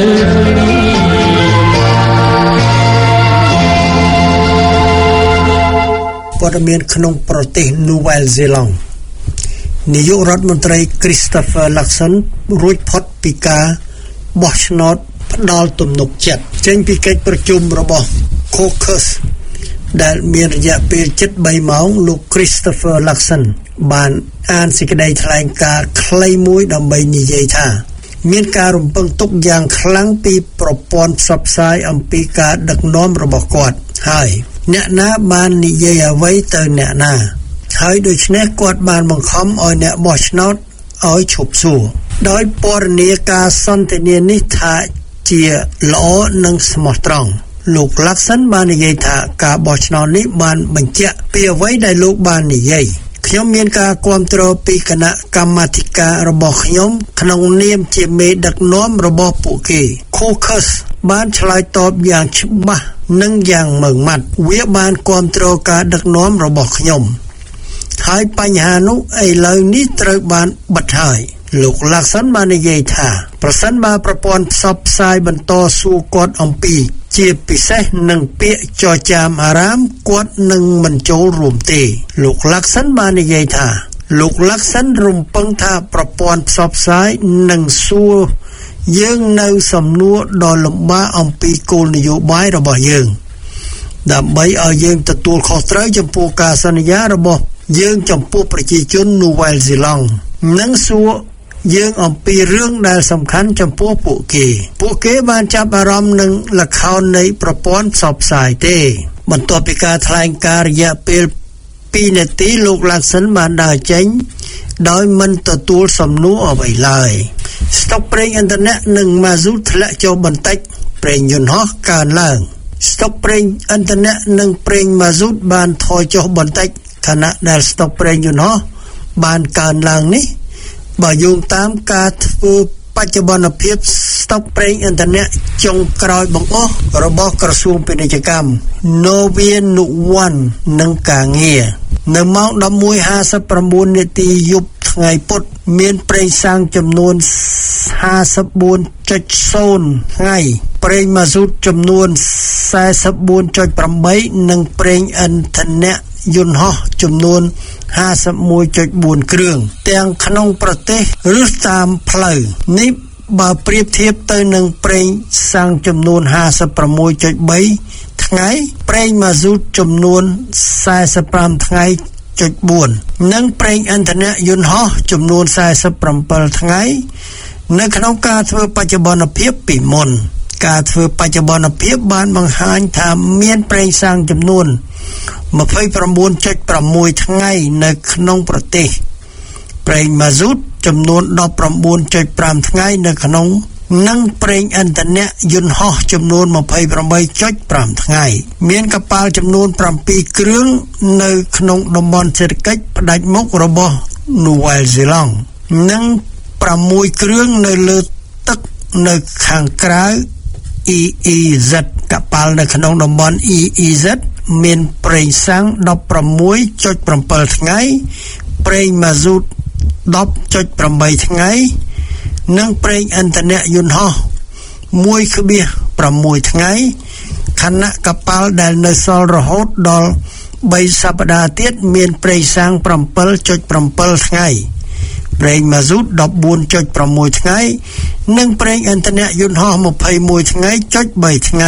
ព័ត៌មានក្នុងប្រទេស Nouvelle Zélande នាយករដ្ឋមន្ត្រី Christopher Luxon រួចផុតពីការបោះឆ្នោតផ្ដាល់ទំនុកចិត្តចេញពីកិច្ចប្រជុំរបស់ Caucus ដែលមានរយៈពេលជិតបីម៉ោងលោក Christopher Luxon បានអានសេចក្តីថ្លែងការណ៍ខ្លីមួយដើម្បីនិយាយថាមានការរំពឹងទុកយ៉ាងខ្លាំងពីប្រព័ន្ធផ្សព្វផ្សាយអំពីការដឹកនាំរបស់គាត់ហើយអ្នកណាបាននិយាយអ្វីទៅអ្នកណាហើយដូច្នេះគាត់បានបង្ខំឲ្យអ្នកបោះឆ្នោតឲ្យឈប់សួរដោយពណ៌នាការសន្ទនានេះថាជាល្អនិងស្មោះត្រង់លោក Luxon បាននិយាយថាការបោះឆ្នោតនេះបានបញ្ជាក់ពីអ្វីដែលលោកបាននិយាយខ្ញុំមានការគាំទ្រពីគណៈកម្មាធិការរបស់ខ្ញុំក្នុងនាមជាមេដឹកនាំរបស់ពួកគេ Caucus បានឆ្លើយតបយ៉ាងច្បាស់និងយ៉ាងម៉ឺងម៉ាត់វាបានគាំទ្រការដឹកនាំរបស់ខ្ញុំហើយបញ្ហានោះឥឡូវនេះត្រូវបានបិទហើយលោក Luxon បាននិយាយថាប្រសិនបើប្រព័ន្ធផ្សព្វផ្សាយបន្តសួរគាត់អំពីជាពិសេសនឹងពាក្យចចាមអារាមគាត់នឹងមិនចូលរួមទេលោក Luxon បាននិយាយថាលោក Luxon រំពឹងថាប្រព័ន្ធផ្សព្វផ្សាយនឹងសួរយើងនៅសំណួរដ៏លំបាកអំពីគោលនយោបាយរបស់យើងដើម្បីឲ្យយើងទទួលខុសត្រូវចំពោះការសន្យារបស់យើងចំពោះប្រជាជន Nouvelle Zélande និងសួរយើងអំពីរឿងដែលសំខាន់ចំពោះពួកគេពួកគេបានចាប់អារម្មណ៍នឹងល្ខោននៃប្រព័ន្ធផ្សព្វផ្សាយទេបន្ទាប់ពីការថ្លែងការណ៍រយៈពេលពីរនាទីលោក Luxon បានដើរចេញដោយមិនទទួលសំណួរអ្វីឡើយស្តុកប្រេងឥន្ធនៈនិងម៉ាស៊ូតធ្លាក់ចុះបន្តិចប្រេងយន្តហោះកើនឡើងស្តុកប្រេងឥន្ធនៈនិងប្រេងម៉ាស៊ូតបានថយចុះបន្តិចខណៈដែលស្តុកប្រេងយន្តហោះបានកើនឡើងនេះបើយោងតាមការធ្វើបច្ចុប្បន្នភាពស្តុកប្រេងឥន្ធនៈចុងក្រោយបង្អស់របស់ក្រសួងពាណិជ្ជកម្ម Novia Nuwan និងការងារនៅម៉ោង ដប់មួយហាសិបប្រាំបួន នាទីយប់ថ្ងៃពុធមានប្រេងសាំងចំនួន ហាសិបបួនចុចศูนย์ ថ្ងៃប្រេងម៉ាស៊ូតចំនួន សែសិបបួនចុចប្រាំបី និងប្រេងឥន្ធនៈយន្តហោះចំនួន ហាសិបមួយចុចបួន គ្រឿងទាំងក្នុងប្រទេសឬតាមផ្លូវនេះបើប្រៀបធៀបទៅនឹងប្រេងសាំងចំនួន ហាសិបប្រាំមួយចុចបី ថ្ងៃប្រេងម៉ាស៊ូតចំនួន សែសិបប្រាំ ថ្ងៃចុចបួន និងប្រេងឥន្ធនៈយន្តហោះចំនួន សែសិបប្រាំពីរ ថ្ងៃនៅក្នុងការធ្វើបច្ចុប្បន្នភាពពីមុនការធ្វើបច្ចុប្បន្នភាពបានបង្ហាញថាមានប្រេងសាំងចំនួន ម្ភៃប្រាំបួនចុចប្រាំមួយ ថ្ងៃនៅក្នុងប្រទេសប្រេងម៉ាស៊ូតចំនួន ដប់ប្រាំបួនចុចប្រាំ ថ្ងៃនៅក្នុងនិងប្រេងឥន្ធនៈយន្តហោះចំនួន ម្ភៃប្រាំបីចុចប្រាំ ថ្ងៃមានកប៉ាល់ចំនួន ប្រាំពីរ គ្រឿងនៅក្នុងតំបន់សេដ្ឋកិច្ចផ្ដាច់មុខរបស់ Nouvelle Zélande និងប្រាំមួយគ្រឿងនៅលើទឹកនៅខាងក្រៅ អ៊ី អ៊ី ហ្សេដ កប៉ាល់នៅក្នុងតំបន់ អ៊ី អ៊ី ហ្សេដ មានប្រេងសាំង ដប់ប្រាំមួយចុចប្រាំពីរ ថ្ងៃប្រេងម៉ាស៊ូត ដប់ចុចប្រាំបី ថ្ងៃនិងប្រេងឥន្ធនៈយន្តហោះ មួយចុចប្រាំមួយ ថ្ងៃខណៈកប៉ាល់ដែលនៅសល់រហូតដល់បីសប្តាហ៍ទៀតមានប្រេងសាំង ប្រាំពីរចុចប្រាំពីរ ថ្ងៃប្រេងម៉ាស៊ូត ដប់បួនចុចប្រាំមួយ ថ្ងៃនិងប្រេងឥន្ធនៈយន្តហោះ ម្ភៃមួយ ថ្ងៃចុចបី ថ្ងៃ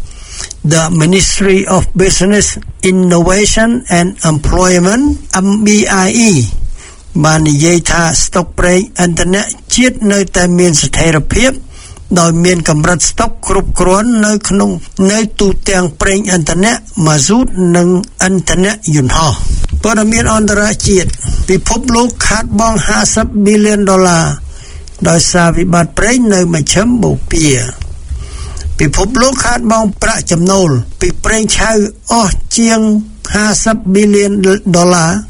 The Ministry of Business Innovation and Employment เอ็ม บี ไอ อี បាននិយាយថាស្តុកប្រេងឥន្ធនៈជាតិនៅតែមានស្ថិរភាពដោយមានកម្រិតស្តុកគ្រប់គ្រាន់នៅក្នុងនៅទូទាំងប្រេងឥន្ធនៈម៉ាស៊ូតនិងឥន្ធនៈយន្តហោះព័ត៌មានអន្តរជាតិពិភពលោកខាតបង់ហាសិបប៊ីលានដុល្លារដោយសារវិបត្តិប្រេងនៅមជ្ឈិមបូព៌ាពិភពលោកខាតបង់ប្រាក់ចំណូលពីប្រេងឆៅអស់ជាងហាសិបប៊ីលានដុល្លារ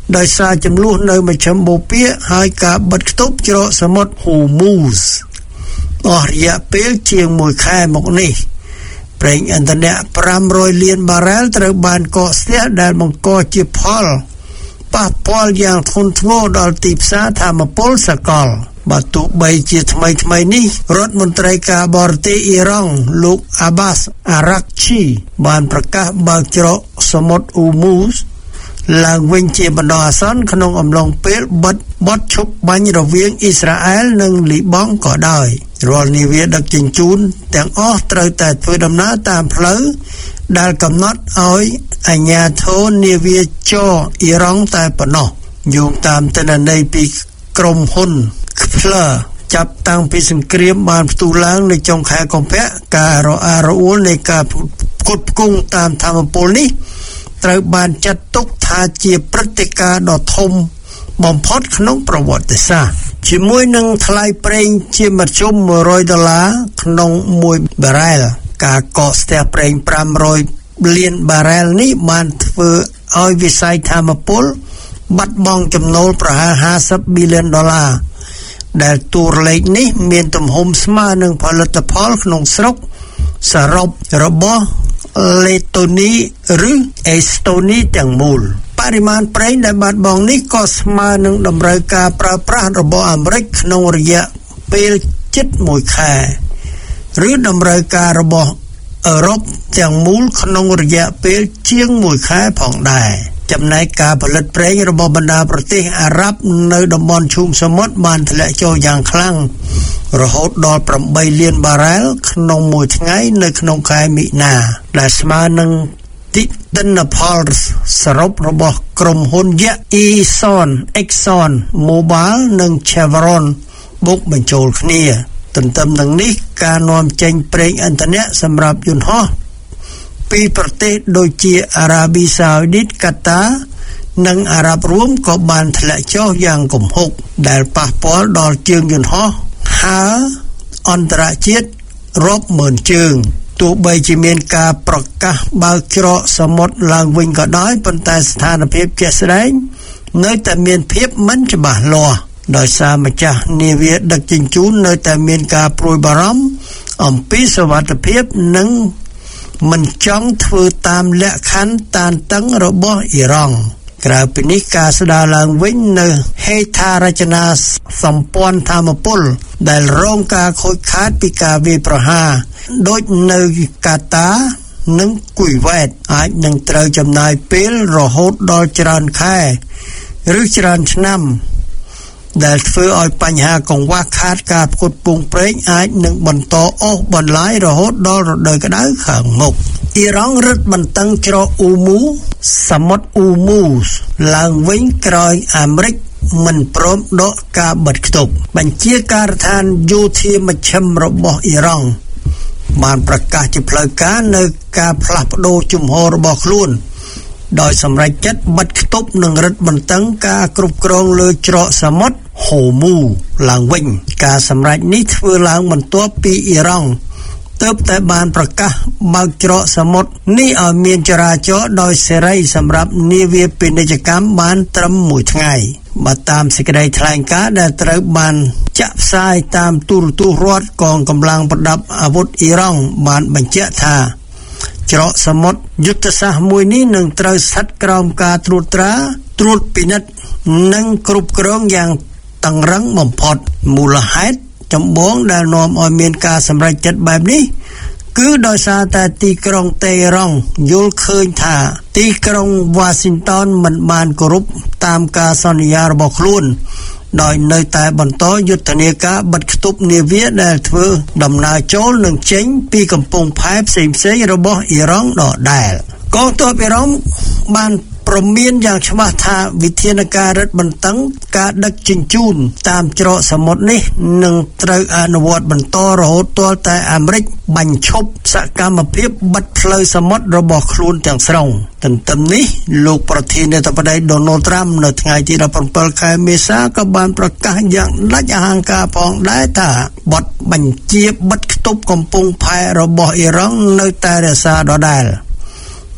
ដោយសារចំនួននៅមជ្ឈមបូព៌ាហើយការបិទខ្ទប់ច្រកសមុទ្រ Hormuz អស់រយៈពេលជាងមួយខែមកនេះប្រេងឥន្ធនៈfive hundredលានបារ៉ែលត្រូវបានកកស្ទះដែលបង្កជាផលប៉ះពាល់យ៉ាងធ្ងន់ធ្ងរដល់ទីផ្សារថាមពលសកលបើទោះបីជាថ្មីថ្មីនេះរដ្ឋមន្ត្រីការបរទេសអ៊ីរ៉ង់លោក Abbas Araghchi បានប្រកាសបើកច្រកសមុទ្រ Hormuz ឡើងវិញជាបណ្ដោះអាសន្នក្នុងអំឡុងពេលបិទបទឈប់បាញ់រវាងអ៊ីស្រាអែលនិងលីបង់ក៏ដោយរាល់នាវាដឹកជញ្ជូនទាំងអស់ត្រូវតែធ្វើដំណើរតាមផ្លូវដែលកំណត់ឲ្យអាជ្ញាធរនាវាចរអ៊ីរ៉ង់តែប៉ុណ្ណោះយោងតាមទិន្នន័យពីក្រុមហ៊ុន Kpler ចាប់តាំងពីសង្គ្រាមបានផ្ទុះឡើងនៅចុងខែកុម្ភៈការរអាក់រអួលនៃការផ្គត់ផ្គង់តាមថាមពលនេះត្រូវបានចាត់ទុកថាជាព្រឹត្តិការណ៍ដ៏ធំបំផុតក្នុងប្រវត្តិសាស្ត្រជាមួយនឹងថ្លៃប្រេងជាមធ្យមone hundredដុល្លារក្នុងមួយបារ៉ែលការកកស្ទះប្រេងfive hundredលានបារ៉ែលនេះបានធ្វើឲ្យវិស័យថាមពលបាត់បង់ចំណូលប្រហែលfiftyប៊ីលានដុល្លារដែលតួលេខនេះមានទំហំស្មើនឹងផលិតផលក្នុងស្រុកសរុបរបស់លេតូនីឬអេស្តូនីទាំងមូលបរិមាណប្រេងដែលបាត់បង់នេះក៏ស្មើនឹងតម្រូវការប្រើប្រាស់របស់អាមេរិកក្នុងរយៈពេលជិតមួយខែឬតម្រូវការរបស់អឺរ៉ុបទាំងមូលក្នុងរយៈពេលជាងមួយខែផងដែរចំណែកការផលិតប្រេងរបស់បណ្ដាប្រទេសអារ៉ាប់នៅតំបន់ឈូងសមុទ្របានធ្លាក់ចុះយ៉ាងខ្លាំងរហូតដល់eightលានបារ៉ែលក្នុងមួយថ្ងៃនៅក្នុងខែមិនិនាដែលស្មើនឹងទិន្នផលសរុបរបស់ក្រុមហ៊ុនយក្ស Exxon Exxon Mobil និង Chevron បុកបញ្ចូលគ្នាទន្ទឹមនឹងនេះការនាំចេញប្រេងឥន្ធនៈសម្រាប់យន្តហោះពីប្រទេសដូចជាអារ៉ាប៊ីសាអូឌីតកាតានិងអារ៉ាប់រួមក៏បានធ្លាក់ចុះយ៉ាងគំហុកដែលប៉ះពាល់ដល់ជើងយន្តហោះហើរអន្តរជាតិរាប់ម៉ឺនជើងទោះបីជាមានការប្រកាសបើកច្រកសមុទ្រឡើងវិញក៏ដោយប៉ុន្តែស្ថានភាពជាក់ស្ដែងនៅតែមានភាពមិនច្បាស់លាស់ដោយសារម្ចាស់នាវាដឹកជញ្ជូននៅតែមានការព្រួយបារម្ភអំពីសុវត្ថិភាពនិងមិនចង់ធ្វើតាមលក្ខខណ្ឌតានតឹងរបស់អ៊ីរ៉ង់ក្រៅពីនេះការស្ដារឡើងវិញនៅហេដ្ឋារចនាសម្ព័ន្ធថាមពលដែលរងការខូចខាតពីការវាយប្រហារដូចនៅកាតានិងគុយវ៉ែតអាចនឹងត្រូវចំណាយពេលរហូតដល់ច្រើនខែឬច្រើនឆ្នាំដែលធ្វើឲ្យបញ្ហាកង្វះខាតការផ្គត់ផ្គង់ប្រេងអាចនឹងបន្តអូសបន្លាយរហូតដល់រដូវក្តៅខាងមុខអ៊ីរ៉ង់រឹតបន្តឹងច្រកអ៊ូមូសមុទ្រអ៊ូមូសឡើងវិញក្រោយអាមេរិកមិនព្រមដកការបិទខ្ទប់បញ្ជាការដ្ឋានយោធាមជ្ឈិមរបស់អ៊ីរ៉ង់បានប្រកាសជាផ្លូវការនៅការផ្លាស់ប្ដូរជំហររបស់ខ្លួនដោយសម្រេចចិត្តបិទខ្ទប់និងរឹតបន្តឹងការគ្រប់គ្រងលើច្រកសមុទ្រ Hormuz ឡើងវិញការសម្រេចនេះធ្វើឡើងបន្ទាប់ពីអ៊ីរ៉ង់ទើបតែបានប្រកាសបើកច្រកសមុទ្រនេះឲ្យមានចរាចរណ៍ដោយសេរីសម្រាប់នាវាពាណិជ្ជកម្មបានត្រឹមមួយថ្ងៃបើតាមសេចក្តីថ្លែងការណ៍ដែលត្រូវបានចាក់ផ្សាយតាមទូរទស្សន៍រដ្ឋកងកម្លាំងប្រដាប់អាវុធអ៊ីរ៉ង់បានបញ្ជាក់ថាច្រកសមុទ្រយុទ្ធសាស្ត្រមួយនេះនឹងត្រូវស្ថិតក្រោមការត្រួតត្រាត្រួតពិនិត្យនិងគ្រប់គ្រងយ៉ាងតឹងរ៉ឹងបំផុតមូលហេតុចម្បងដែលនាំឲ្យមានការសម្រេចចិត្តបែបនេះគឺដោយសារតែទីក្រុងតេហឺរ៉ង់យល់ឃើញថាទីក្រុងវ៉ាស៊ីនតោនមិនបានគោរពតាមការសន្យារបស់ខ្លួនដោយនៅតែបន្តយុទ្ធនាការបិទខ្ទប់នាវាដែលធ្វើដំណើរចូលនិងចេញពីកំពង់ផែផ្សេងៗរបស់អ៊ីរ៉ង់ដដែលកងទ័ពអ៊ីរ៉ង់បានព្រមានយ៉ាងច្បាស់ថាវិធានការរឹតបន្តឹងការដឹកជញ្ជូនតាមច្រកសមុទ្រនេះនឹងត្រូវអនុវត្តបន្តរហូតទាល់តែអាមេរិកបញ្ឈប់សកម្មភាពបិទផ្លូវសមុទ្ររបស់ខ្លួនទាំងស្រុងទន្ទឹមនេះលោកប្រធានាធិបតី Donald Trump នៅថ្ងៃទីseventeenខែមេសាក៏បានប្រកាសយ៉ាងដាច់អហង្ការផងដែរថាបទបញ្ជាបិទខ្ទប់កំពង់ផែរបស់អ៊ីរ៉ង់នៅតែរក្សាដដែល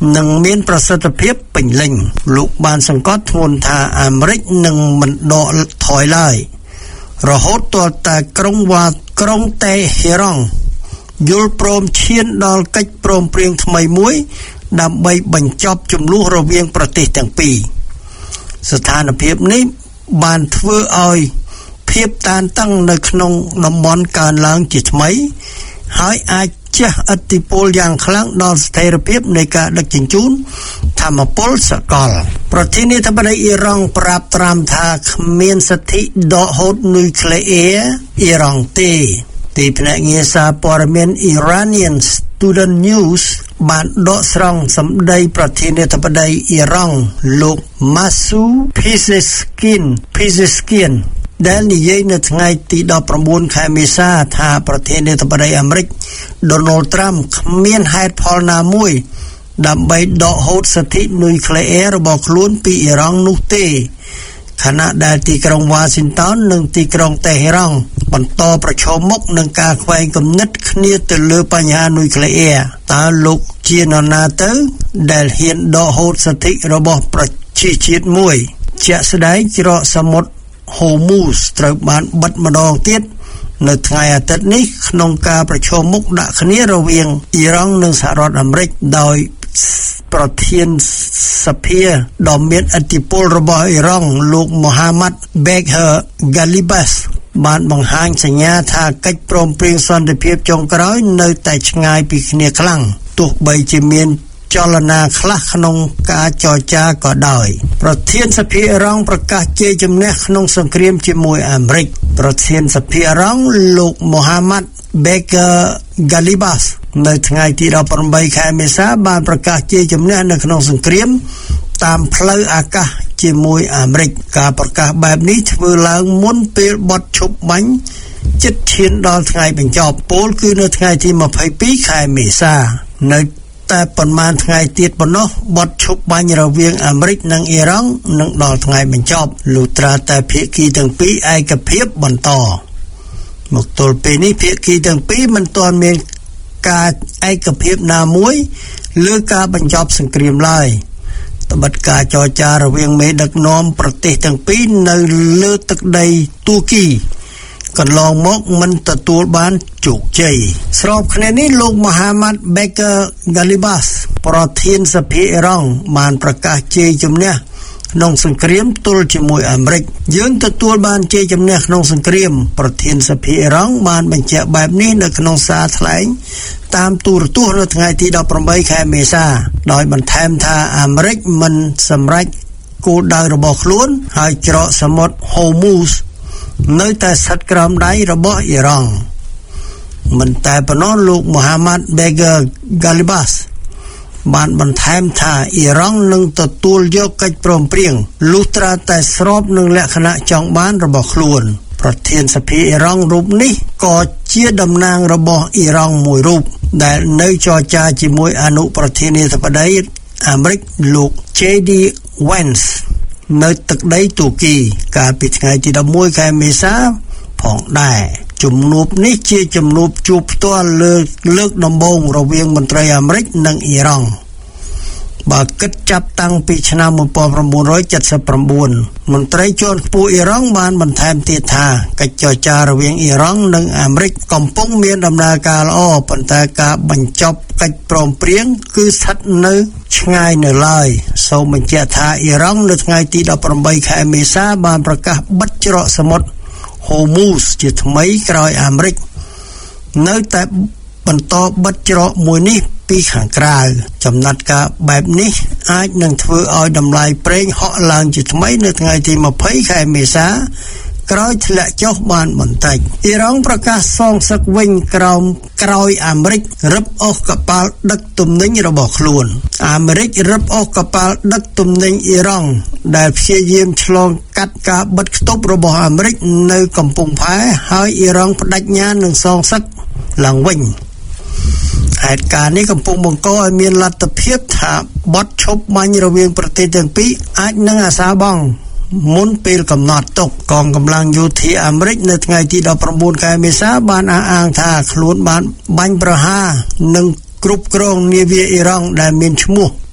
និងមានប្រសិទ្ធភាពពេញលេញលោកបានសង្កត់ធ្ងន់ថាអាមេរិកនឹងមិនដកថយឡើយរហូតទាល់តែក្រុងវ៉ាក្រុងតេហេរ៉ង់យល់ព្រមឈានដល់កិច្ចព្រមព្រៀងថ្មីមួយដើម្បីបញ្ចប់ជម្លោះរវាងប្រទេសទាំងពីរស្ថានភាពនេះបានធ្វើឲ្យភាពតានតឹងនៅក្នុងតំបន់កើនឡើងជាថ្មីហើយអាចជះឥទ្ធិពលយ៉ាងខ្លាំងដល់ស្ថិរភាពនៃការដឹកជញ្ជូនថាមពលសកលប្រធានាធិបតីអ៊ីរ៉ង់ប្រាប់ត្រាំថាគ្មានសិទ្ធិដកហូតនុយក្លេអ៊ែរអ៊ីរ៉ង់ទេទីភ្នាក់ងារសារព័ត៌មាន Iranian Student News បានដកស្រង់សម្ដីប្រធានាធិបតីអ៊ីរ៉ង់លោក Masoud Pezeshkian Pezeshkian ដែលនិយាយនៅថ្ងៃទីដប់ប្រាំបួនខែមេសាថាប្រធានាធិបតីអាមេរិក Donald Trump គ្មានហេតុផលណាមួយដើម្បីដកហូតសិទ្ធិនុយក្លេអ៊ែររបស់ខ្លួនពីអ៊ីរ៉ង់នោះទេខណៈដែលទីក្រុង Washington និងទីក្រុងតេហេរ៉ង់បន្តប្រឈមមុខនឹងការខ្វែងគំនិតគ្នាទៅលើបញ្ហានុយក្លេអ៊ែរតើលោកជានរណាទៅដែលហ៊ានដកហូតសិទ្ធិរបស់ប្រជាជាតិមួយជាក់ស្ដែងច្រកសមុទ្រHormuz ត្រូវបានបិទម្ដងទៀតនៅថ្ងៃអាទិត្យនេះក្នុងការប្រឈមមុខដាក់គ្នារវាងអ៊ីរ៉ង់និងសហរដ្ឋអាមេរិកដោយប្រធានសភាដ៏មានឥទ្ធិពលរបស់អ៊ីរ៉ង់លោក Mohammad Bagher Ghalibaf បានបង្ហាញសញ្ញាថាកិច្ចព្រមព្រៀងសន្តិភាពចុងក្រោយនៅតែឆ្ងាយពីគ្នាខ្លាំងទោះបីជាមានចលនាខ្លះក្នុងការចរចាក៏ដោយប្រធានសភាអ៊ីរ៉ង់ប្រកាសជ័យជំនះក្នុងសង្គ្រាមជាមួយអាមេរិកប្រធានសភាអ៊ីរ៉ង់លោក Mohammad Bagher Ghalibaf នៅថ្ងៃទីដប់ប្រាំបីខែមេសាបានប្រកាសជ័យជំនះនៅក្នុងសង្គ្រាមតាមផ្លូវអាកាសជាមួយអាមេរិកការប្រកាសបែបនេះធ្វើឡើងមុនពេលបទឈប់បាញ់ជិតឈានដល់ថ្ងៃបញ្ចប់ពលគឺនៅថ្ងៃទីម្ភៃពីរខែមេសានៅតែប៉ុន្មានថ្ងៃទៀតប៉ុណ្ណោះបទឈប់បាញ់រវាងអាមេរិកនិងអ៊ីរ៉ង់នឹងដល់ថ្ងៃបញ្ចប់លុះត្រាតែភាគីទាំងពីរឯកភាពបន្តមកទល់ពេលនេះភាគីទាំងពីរមិនទាន់មានការឯកភាពណាមួយលើការបញ្ចប់សង្គ្រាមឡើយត្បិតការចរចារវាងមេដឹកនាំប្រទេសទាំងពីរនៅលើទឹកដីទួរគីកន្លងមកមិនទទួលបានជោគជ័យស្របគ្នានេះលោក Mohammad Bagher Ghalibaf ប្រធានសភាអ៊ីរ៉ង់បានប្រកាសជ័យជំនះក្នុងសង្គ្រាមទល់ជាមួយអាមេរិកយើងទទួលបានជ័យជំនះក្នុងសង្គ្រាមប្រធានសភាអ៊ីរ៉ង់បានបញ្ជាក់បែបនេះនៅក្នុងសារថ្លែងតាមទូរទស្សន៍នៅថ្ងៃទីដប់ប្រាំបីខែមេសាដោយបន្ថែមថាអាមេរិកមិនសម្រេចគោលដៅរបស់ខ្លួនហើយច្រកសមុទ្រ Hormuz នៅតែស្ថិតក្រោមដៃរបស់អ៊ីរ៉ង់មិនតែប៉ុណ្ណោះលោក Mohammad Bagher Ghalibaf បានបន្ថែមថាអ៊ីរ៉ង់នឹងទទួលយកកិច្ចព្រមព្រៀងលុះត្រាតែស្របនឹងលក្ខណៈចង់បានរបស់ខ្លួនប្រធានសភាអ៊ីរ៉ង់រូបនេះក៏ជាតំណាងរបស់អ៊ីរ៉ង់មួយរូបដែលនៅចរចាជាមួយអនុប្រធានាធិបតីអាមេរិកលោក J D Vance នៅទឹកដីទួរគីកាលពីថ្ងៃទីដប់មួយខែមេសាផងដែរជំនួបនេះជាជំនួបជួបផ្ទាល់លើកលើកដំបូងរវាងមន្ត្រីអាមេរិកនិងអ៊ីរ៉ង់បើគិតចាប់តាំងពីឆ្នាំmột nghìn chín trăm七十九មន្ត្រីជាន់ខ្ពស់អ៊ីរ៉ង់បានបន្ថែមទៀតថាកិច្ចចរចារវាងអ៊ីរ៉ង់និងអាមេរិកកំពុងមានដំណើរការល្អប៉ុន្តែការបញ្ចប់កិច្ចព្រមព្រៀងគឺស្ថិតនៅឆ្ងាយនៅឡើយសូមបញ្ជាក់ថាអ៊ីរ៉ង់នៅថ្ងៃទីដប់ប្រាំបីខែមេសាបានប្រកាសបិទច្រកសមុទ្រ Hormuz ជាថ្មីក្រោយអាមេរិកនៅតែបន្តបិទច្រកមួយនេះពីខាងក្រៅចំណាត់ការបែបនេះអាចនឹងធ្វើឲ្យតម្លៃប្រេងហក់ឡើងជាថ្មីនៅថ្ងៃទីម្ភៃខែមេសាក្រោយធ្លាក់ចុះបានបន្តិចអ៊ីរ៉ង់ប្រកាសសងសឹកវិញក្រោមក្រោយអាមេរិករឹបអូសកប៉ាល់ដឹកទំនិញរបស់ខ្លួនអាមេរិករឹបអូសកប៉ាល់ដឹកទំនិញអ៊ីរ៉ង់ដែលព្យាយាមឆ្លងកាត់ការបិទគប់របស់អាមេរិកនៅកំពង់ផែហើយអ៊ីរ៉ង់បដិញ្ញានឹងសងសឹកឡើងវិញហេតុការណ៍នេះកំពុងបង្កឲ្យមានលទ្ធភាពថាបទឈប់បាញ់រវាងប្រទេសទាំងពីរអាចនឹងអាសាបង់មុនពេលកំណត់ទុកកងកម្លាំងយោធាអាមេរិកនៅថ្ងៃទីដប់ប្រាំបួនខែមេសាបានអះអាងថាខ្លួនបានបាញ់ប្រហារនិងគ្រប់គ្រងនាវាអ៊ីរ៉ង់ដែលមានឈ្មោះ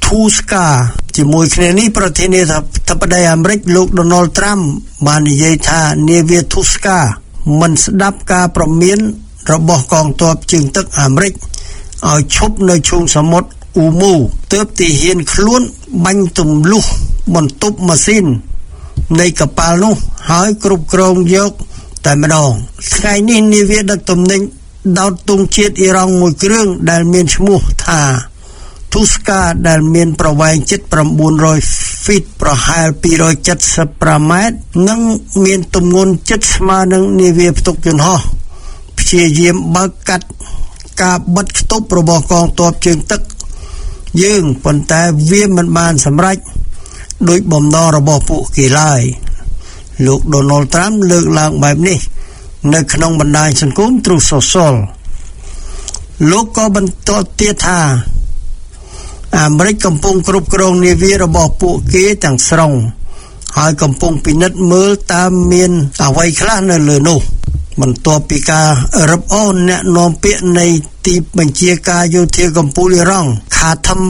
Tuska ជាមួយគ្នានេះប្រធានាធិបតីអាមេរិកលោក Donald Trump បាននិយាយថានាវា Tuska មិនស្ដាប់ការប្រមានរបស់កងទ័ពជើងទឹកអាមេរិកឲ្យឈប់នៅឈូងសមុទ្រអ៊ូមូទើបទីហ៊ានខ្លួនបាញ់ទម្លុះបន្ទប់ម៉ាស៊ីននៃកប៉ាល់នោះហើយគ្រប់គ្រងយកតែម្ដងថ្ងៃនេះនាវាដឹកទំនិញដោតទង់ជាតិអ៊ីរ៉ង់មួយគ្រឿងដែលមានឈ្មោះថា Tuska ដែលមានប្រវែងជិត៩រយ feet ប្រហែលពីរយเจ็ดสิบห้าម៉ែត្រនិងមានទម្ងន់ជិតស្មើនឹងនាវាផ្ទុកយន្តហោះព្យាយាមបើកកាត់ការបិទខ្ទប់របស់កងទ័ពជើងទឹកយើងប៉ុន្តែវាមិនបានសម្រេចដោយបំណងរបស់ពួកគេឡើយលោក Donald Trump លើកឡើងបែបនេះនៅក្នុងបណ្ដាញសង្គម Truth Social លោកក៏បន្តទៀតថាអាមេរិកកំពុងគ្រប់គ្រងនាវារបស់ពួកគេទាំងស្រុងហើយកំពុងពិនិត្យមើលតើមានអ្វីខ្លះនៅលើនោះបន្ទាប់ពីការរឹបអូសអ្នកនាំពាក្យនៃទីបញ្ជាការយោធាកម្ពុជាអ៊ីរ៉ង់ Khatam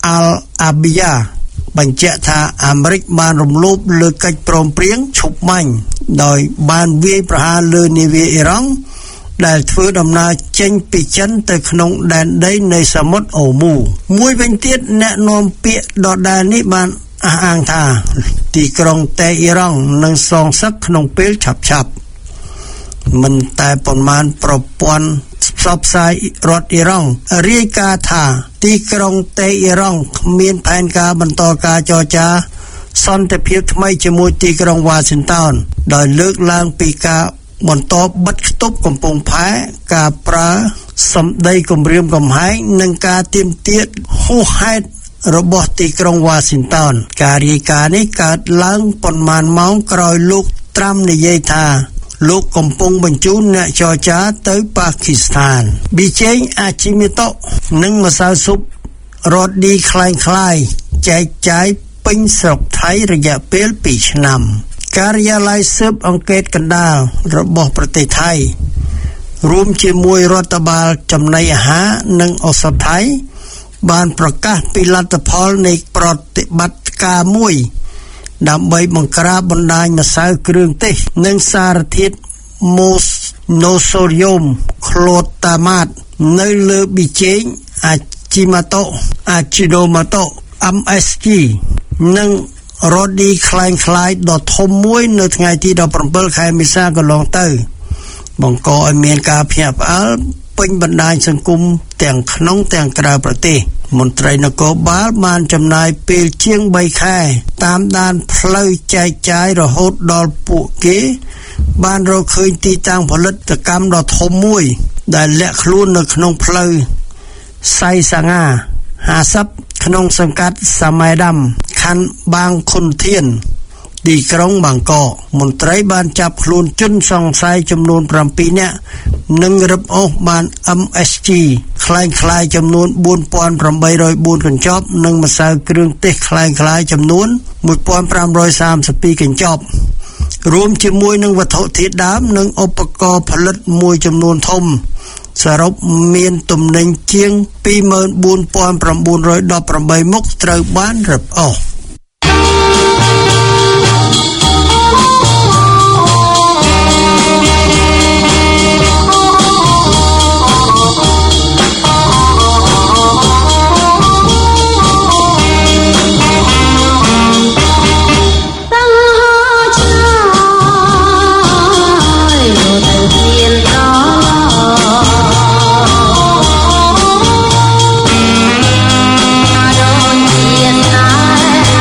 al-Abia បញ្ជាក់ថាអាមេរិកបានរំលោភលើកិច្ចព្រមព្រៀងឈប់បាញ់ដោយបានវាយប្រហារលើនាវាអ៊ីរ៉ង់ដែលធ្វើដំណើរចេញពីចិនទៅក្នុងដែនដីនៃសមុទ្រអូមូមួយវិញទៀតអ្នកនាំពាក្យដដែលនេះបានអះអាងថាទីក្រុងតេអ៊ីរ៉ង់នឹងសងសឹកក្នុងពេលឆាប់ៗមិនតែប៉ុន្មានប្រព័ន្ធផ្សព្វផ្សាយរដ្ឋអ៊ីរ៉ង់រាយការណ៍ថាទីក្រុងតេអ៊ីរ៉ង់គ្មានផែនការបន្តការចរចាសន្តិភាពថ្មីជាមួយទីក្រុងវ៉ាស៊ីនតោនដោយលើកឡើងពីការបន្តបិទខ្ទប់កំពង់ផែការប្រើសម្ដីគំរាមកំហែងនិងការទាមទារហួសហេតុរបស់ទីក្រុងវ៉ាស៊ីនតោនការរាយការណ៍នេះកើតឡើងប៉ុន្មានម៉ោងក្រោយលោកត្រាំនិយាយថាលោកកំពុងបញ្ជូនអ្នកចរចាទៅប៉ាគីស្ថានប៊ីចេងអាជីមេតូនិងម្សៅស៊ុបរ៉ូឌីខ្លែងខ្លាយចែកចាយពេញស្រុកថៃរយៈពេលពីរឆ្នាំការិយាល័យស៊ើបអង្កេតកណ្ដាលរបស់ប្រទេសថៃរួមជាមួយរដ្ឋបាលចំណីអាហារនិងឱសថថៃបានប្រកាសពីលទ្ធផលនៃប្រតិបត្តិការមួយដើម្បីបង្ក្រាបបណ្ដាញម្សៅគ្រឿងទេសនិងសារធាតុម៉ូណូសូឌីយ៉ូមក្លូតាម៉ាតនៅលើប៊ីចេងអាជីម៉ាតូអាជីណូម៉ាតូ អឹម អេស ជី និងរ៉ូឌីខ្លែងខ្លាយដ៏ធំមួយនៅថ្ងៃទីដប់ប្រាំពីរខែមេសាកន្លងទៅបង្កឲ្យមានការភ្ញាក់ផ្អើលពេញបណ្ដាញសង្គមទាំងក្នុងទាំងក្រៅប្រទេសមន្ត្រីនគរបាលបានចំណាយពេលជាងបីខែតាមដានផ្លូវចែកចាយរហូតដល់ពួកគេបានរកឃើញទីតាំងផលិតកម្មដ៏ធំមួយដែលលាក់ខ្លួននៅក្នុងផ្លូវសៃសាងាห้าสิบក្នុងសង្កាត់សាម៉ែដាំខណ្ឌបាងខុនធានទីក្រុងបាងកកមន្ត្រីបានចាប់ខ្លួនជនសង្ស័យចំនួនប្រាំពីរនាក់និងរឹបអូសបាន អឹម អេស ជី ខ្លែងខ្លាយចំនួនបួនពាន់ប្រាំបីរយបួនកញ្ចប់និងម្សៅគ្រឿងទេសខ្លែងខ្លាយចំនួនមួយពាន់ប្រាំរយសាមសិបពីរកញ្ចប់រួមជាមួយនឹងវត្ថុធាតុដើមនិងឧបករណ៍ផលិតមួយចំនួនធំសរុបមានទំនិញជាងពីរម៉ឺនបួនពាន់ប្រាំបួនរយដប់ប្រាំបីមុខត្រូវបានរឹបអូស I don't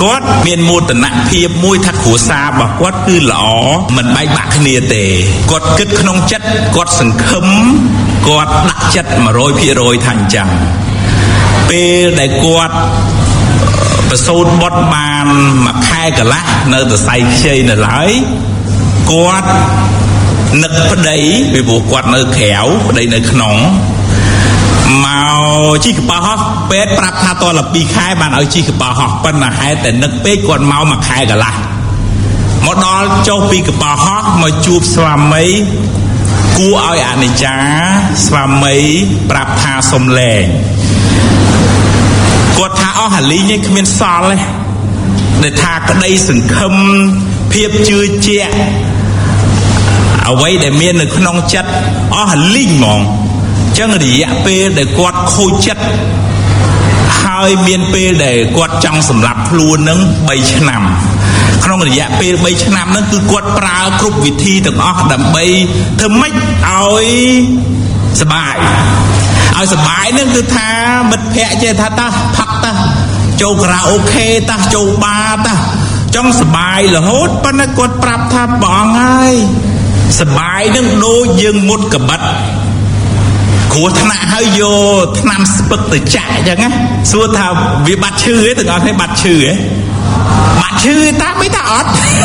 គាត់មានមោទនភាពមួយថាគ្រួសាររបស់គាត់គឺល្អមិនបែកបាក់គ្នាទេគាត់គិតក្នុងចិត្តគាត់សង្ឃឹមគាត់ដាក់ចិត្ត một trăm phần trăm ថាអញ្ចឹងពេលដែលគាត់ប្រសូតបុត្របានមួយខែកន្លះនៅសរសៃខ្ចីនៅឡើយគាត់នឹកប្តីពីព្រោះគាត់នៅក្រៅប្តីនៅក្នុងមកជីកបោះពេទ្យប្រាប់ថាតរពីរខែបានឲ្យជីកបោះប៉ុន្តែហេតុតែនឹកពេកគាត់មកមួយខែកន្លះមកដល់ចុះពីកបោះមកជួបស្វាមីគួរឲ្យអនិច្ចាស្វាមីប្រាប់ថាសុំលែងគាត់ថាអស់ហាលីងនេះគ្មានសល់ទេដែលថាក្តីសង្ឃឹមភាពជឿជាក់អ្វីដែលមាននៅក្នុងចិត្តអស់ហាលីងហ្មងចឹងរយៈពេលដែលគាត់ខូចចិត្តហើយមានពេលដែលគាត់ចង់សម្លាប់ខ្លួននឹងបីឆ្នាំក្នុងរយៈពេលបីឆ្នាំហ្នឹងគឺគាត់ប្រើគ្រប់វិធីទាំងអស់ដើម្បីធ្វើម៉េចឲ្យសบายឲ្យសบายហ្នឹងគឺថាមិត្តភ័ក្តិចេះថាតោះផឹកតោះចូលខារ៉ាអូខេតោះចូលបារតោះចង់សบายរហូតប៉ុន្តែគាត់ប្រាប់ថាព្រះអង្គហើយសบายហ្នឹងដូចយើងមុតកបិតគ្រោះថ្នាក់ហើយយកថ្នាំស្ពឹកទៅចាក់អញ្ចឹងណាសួរថាវាបាត់ឈឺទេទាំងអស់គ្នាបាត់ឈឺទេបាត់ឈឺតាមិនតាអត់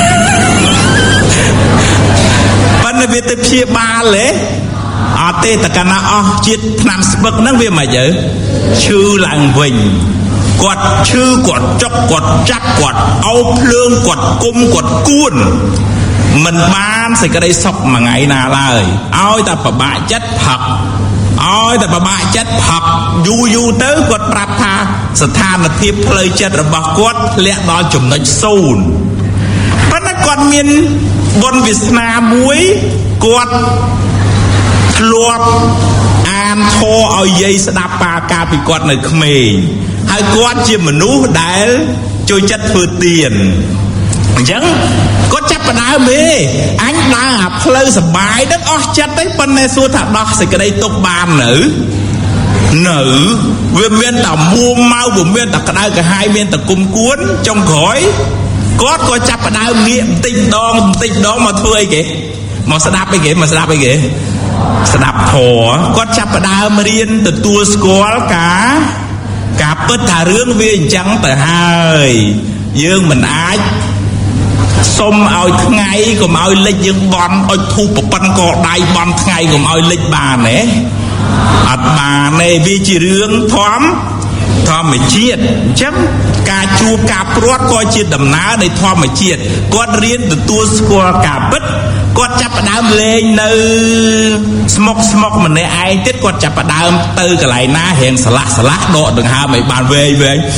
ប៉ុន្តែវាទៅព្យាបាលទេអត់ទេតកណាអស់ជាតិថ្នាំស្ពឹកហ្នឹងវាមិនទៅឈឺឡើងវិញគាត់ឈឺគាត់ចុកគាត់ចាប់គាត់អោបភ្លើងគាត់គុំគាត់គួនមិនបានសេចក្តីសុខមួយថ្ងៃណាឡើយឲ្យតែប្របាក់ចិត្តផឹកឲ្យតែប្របាក់ចិត្តផឹកយូរយូរទៅគាត់ប្រាប់ថាស្ថានភាពផ្លូវចិត្តរបស់គាត់ធ្លាក់ដល់ចំណុចសូន្យប៉ុន្តែគាត់មានបុណ្យវាសនាមួយគាត់ធ្លាប់អានធម៌ឲ្យយាយស្ដាប់ប៉ាកាលពីគាត់នៅក្មេងហើយគាត់ជាមនុស្សដែលចូលចិត្តធ្វើទានអញ្ចឹងគាត់ចាប់ផ្ដើមទេអញដើរអាផ្លូវសបាយហ្នឹងអស់ចិត្តទេប៉ុន្តែសួរថាដោះសេចក្តីទុកបាននៅនៅវាមានតែមួម៉ៅវាមានតែក្តៅក្រហាយមានតែគុំគួនចុងក្រោយគាត់ក៏ចាប់ផ្ដើមងាកបន្តិចម្ដងបន្តិចម្ដងមកធ្វើអីគេមកស្ដាប់អីគេមកស្ដាប់អីគេស្ដាប់ធម៌គាត់ចាប់ផ្ដើមរៀនទទួលស្គាល់ការការពិតថារឿងវាអញ្ចឹងទៅហើយយើងមិនអាចសុំឲ្យថ្ងៃកុំឲ្យលិចយើងបន់អុជធូបប្រប៉ិនកដៃបន់ថ្ងៃកុំឲ្យលិចបានទេអត់បានទេវាជារឿងធម្មធម្មជាតិអញ្ចឹងការជួបការព្រាត់ក៏ជាដំណើរនៃធម្មជាតិគាត់រៀនទទួលស្គាល់ការពិតគាត់ចាប់ផ្ដើមលេងនៅស្មុកស្មុកម្នាក់ឯងទៀតគាត់ចាប់ផ្ដើមទៅកន្លែងណារៀងស្លាស់ស្លាស់ដកដង្ហើមឲ្យបានវែងវែង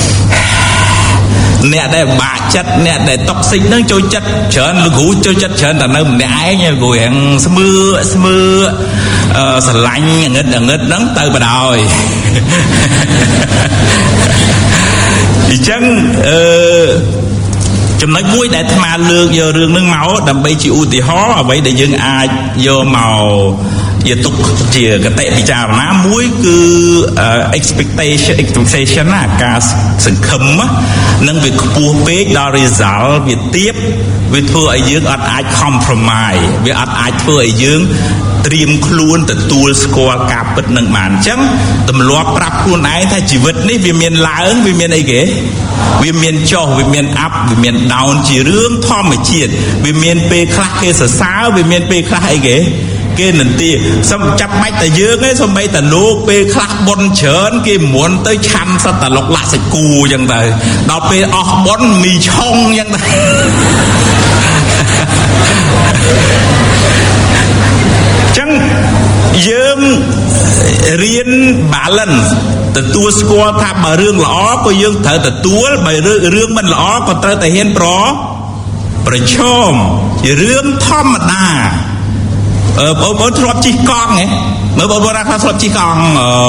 អ្នកដែលបាក់ចិត្តអ្នកដែលតុកស៊ីកហ្នឹងចូលចិត្តច្រើនលោកគ្រូចូលចិត្តច្រើនតែនៅម្នាក់ឯងគ្រូរៀងស្មើស្មើអឺស្រឡាញ់ងឹតងឹតហ្នឹងទៅបដ ாய் អញ្ចឹងអឺចំណុចមួយដែលអាត្មាលើកយករឿងហ្នឹងមកដើម្បីជាឧទាហរណ៍អ្វីដែលយើងអាចយកមកជាទុកជាកតិពិចារណាមួយគឺ expectation expectation ណាការសង្ឃឹមនឹងវាខ្ពស់ពេកដល់ result វាទាបវាធ្វើឲ្យយើងអត់អាច compromise វាអត់អាចធ្វើឲ្យយើងត្រៀមខ្លួនទទួលស្គាល់ការពិតនឹងបានអញ្ចឹងទម្លាប់ប្រាប់ខ្លួនឯងថាជីវិតនេះវាមានឡើងវាមានអីគេវាមានចុះវាមាន up វាមាន down ជារឿងធម្មជាតិវាមានពេលខ្លះគេសរសើរវាមានពេលខ្លះអីគេគេនន្ទាសំចាប់បាច់តែយើងឯងសំបីតែលោកពេលខ្លះបុណ្យច្រើនគេមុនទៅឆាន់សត្វតែលោកលាក់សាច់គូអញ្ចឹងទៅដល់ពេលអស់បុណ្យមីឆុងអញ្ចឹងទៅចឹងយើងរៀន balance ទទួលស្គាល់ថាបើរឿងល្អក៏យើងត្រូវទទួលបើរឿងមិនល្អក៏ត្រូវតែហ៊ានប្រប្រឈមជារឿងធម្មតាអឺបងប្អូនធ្លាប់ជិះកង់ហ៎មើលបងប្អូនខ្លះធ្លាប់ជិះកង់អឺ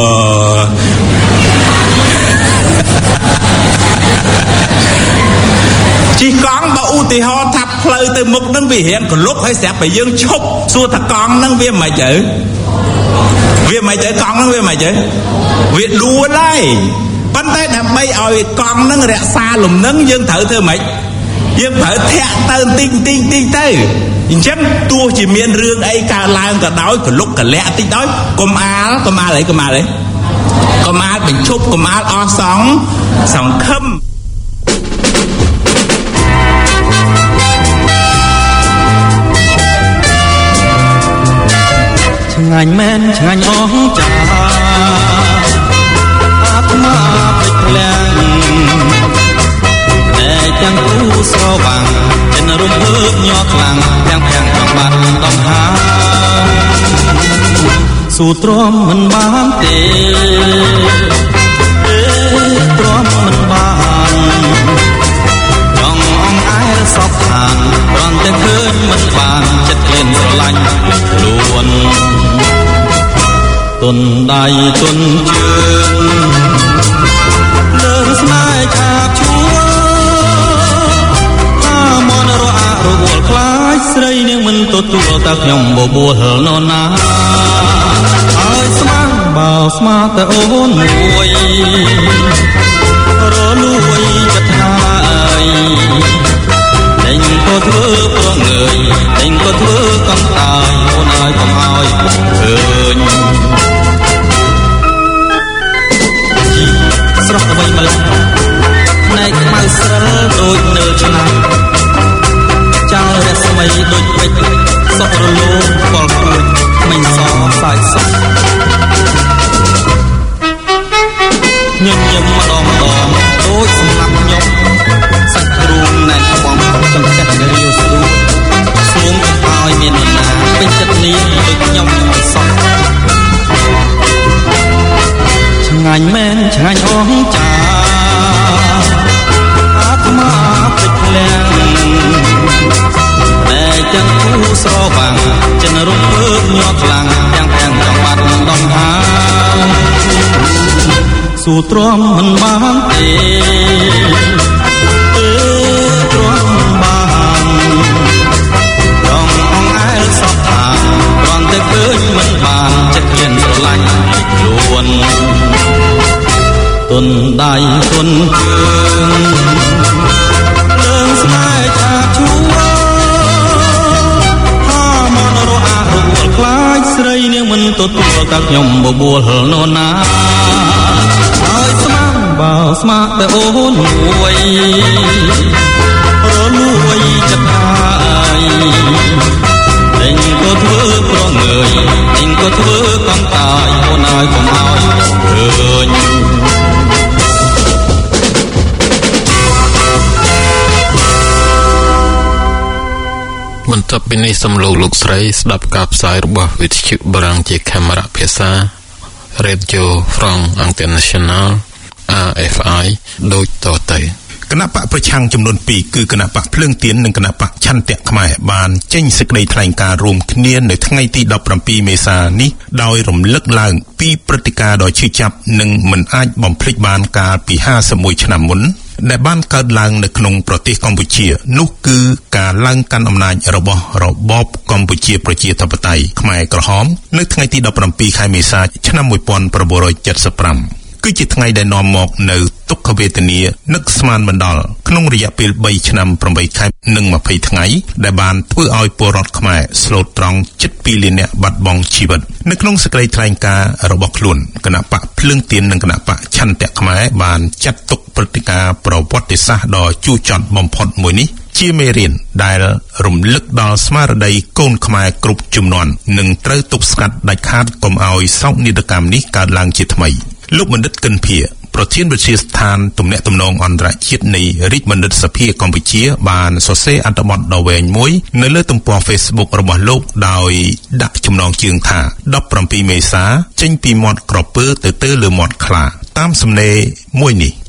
ជិះកង់បើឧទាហរណ៍ថាផ្លូវទៅមុខហ្នឹងវារៀងកលុកហើយស្រាប់តែយើងឈប់សួរថាកង់ហ្នឹងវាមិនទៅវាមិនទៅកង់ហ្នឹងវាមិនទៅវាដួលហើយប៉ុន្តែដើម្បីឲ្យកង់នឹងរក្សាលំនឹងយើងត្រូវធ្វើម៉េចយើងត្រូវធាក់ទៅតិចតិចតិចទៅអញ្ចឹងទោះជាមានរឿងអីកើតឡើងក៏ដោយកលុកកលាក់តិចដោយកុំអាលកុំអាលអីកុំអាលអីកុំអាលបញ្ឈប់កុំអាលអស់សងសង្ឃឹមឆ្ងាញ់មែនឆ្ងាញ់អស់ចាអាត្មាពេចផ្លាំងតែទាំងគូស្រវាំងចិនរំភើបញ័រខ្លាំងទាំងទាំងចង់បាត់ដំហាស៊ូទ្រាំមិនបានទេទ្រាំមិនបានចង់អង្អែលសពខានគ្រាន់តែឃើញមិនបានចិត្តក្លៀនស្រឡាញ់ខ្លួនទុនដៃទុនជើងលើស្នេហ៍ឆាបឈួរថាមនរអារវល់ខ្លាចស្រីនាងមិនទទួលតែខ្ញុំបបួលនរណាហើយស្មានបើស្មាតែអូនមួយរលួយចិត្តហើយតែងក៏ធ្វើប្រងើយតែងក៏ធ្វើកំតាយអូនហើយកុំឲ្យឃើញស្រស់ទៅវិញម្ល៉េះផ្នែកខ្មៅស្រិលដូចនៅឆ្នាំចោលរស្មីដូចពេជ្រសុករលោងកលគួចមិនសសាយសក់ញញឹមម្ដងម្ដងដូចសម្លាប់ខ្ញុំសាច់គ្រូងណែនបងចង្កេះរាវស្រួលស្ងកុំឲ្យមាននរណាពេញចិត្តនេះដូចខ្ញុំសោះឆ្ងាញ់មែនឆ្ងាញ់អស់ចាអាត្មាពេចផ្លាំងតែទាំងគូស្រវាំងចិនរំភើបញ័រខ្លាំងទាំងទាំងចង់បាត់ដំហាស៊ូទ្រាំមិនបានទេអើទ្រាំមិនបានចង់អង្អែលសពខានគ្រាន់តែឃើញមិនបានចិត្តក្លៀនស្រឡាញ់ខ្លួនទុនដៃទុនជើងលើស្នេហ៍ឆាបឈួរថាមនរអារវល់ខ្លាចស្រីនាងមិនទទួលតែខ្ញុំបបួលនរណាហើយស្មានបើស្មាតែអូនមួយរលួយចិត្តហើយតែងក៏ធ្វើប្រងើយតែងក៏ធ្វើកំតាយអូនហើយកុំឲ្យឃើញបន្ទាប់ពីនេះសូមលោកលោកស្រីស្ដាប់ការផ្សាយរបស់វិទ្យុបារាំងជាកាមេរ៉ាភាសា Radio France International អា អេហ្វ អាយ ដូចតទៅគណៈបកប្រឆាំងចំនួនពីរគឺគណៈបកភ្លើងទៀននិងគណៈបកឆន្ទៈខ្មែរបានចេញសេចក្តីថ្លែងការណ៍រួមគ្នានៅថ្ងៃទីដប់ប្រាំពីរមេសានេះដោយរំលឹកឡើងពីព្រឹត្តិការណ៍ដ៏ឈឺចាប់និងមិនអាចបំភ្លេចបានកាលពីห้าสิบเอ็ดឆ្នាំមុនដែលបានកើតឡើងនៅក្នុងប្រទេសកម្ពុជានោះគឺការឡើងកាន់អំណាចរបស់របបកម្ពុជាប្រជាធិបតេយ្យខ្មែរក្រហមនៅថ្ងៃទីដប់ប្រាំពីរខែមេសាឆ្នាំmột nghìn chín trăm七十五គឺជាថ្ងៃដែលនាំមកនៅទុក្ខវេទនានឹកស្មានមិនដល់ក្នុងរយៈពេលបីឆ្នាំប្រាំបីខែនិងម្ភៃថ្ងៃដែលបានធ្វើឲ្យពលរដ្ឋខ្មែរស្លូតត្រង់ជិតពីរលាននាក់បាត់បង់ជីវិតនៅក្នុងសេចក្តីថ្លែងការណ៍របស់ខ្លួនគណៈបកភ្លើងទៀននិងគណៈបកឆន្ទៈខ្មែរបានចាត់ទុកព្រឹត្តិការណ៍ប្រវត្តិសាស្ត្រដ៏ជូរចត់បំផុតមួយនេះជាមេរៀនដែលរំលឹកដល់ស្មារតីកូនខ្មែរគ្រប់ជំនាន់និងត្រូវទប់ស្កាត់ដាច់ខាតកុំឲ្យសោកនាដកម្មនេះកើតឡើងជាថ្មីលោកបណ្ឌិតកិនភៀប្រធានវិទ្យាស្ថានទំនាក់ទំនងអន្តរជាតិនៃរាជបណ្ឌិតសភាកម្ពុជាបានសរសេរអត្ថបទដ៏វែងមួយនៅលើទំព័រ Facebook របស់លោកដោយដាក់ចំណងជើងថាដប់ប្រាំពីរមេសាចេញពីមាត់ក្រពើទៅទៅលើមាត់ខ្លាតាមសំណេរមួយនេះ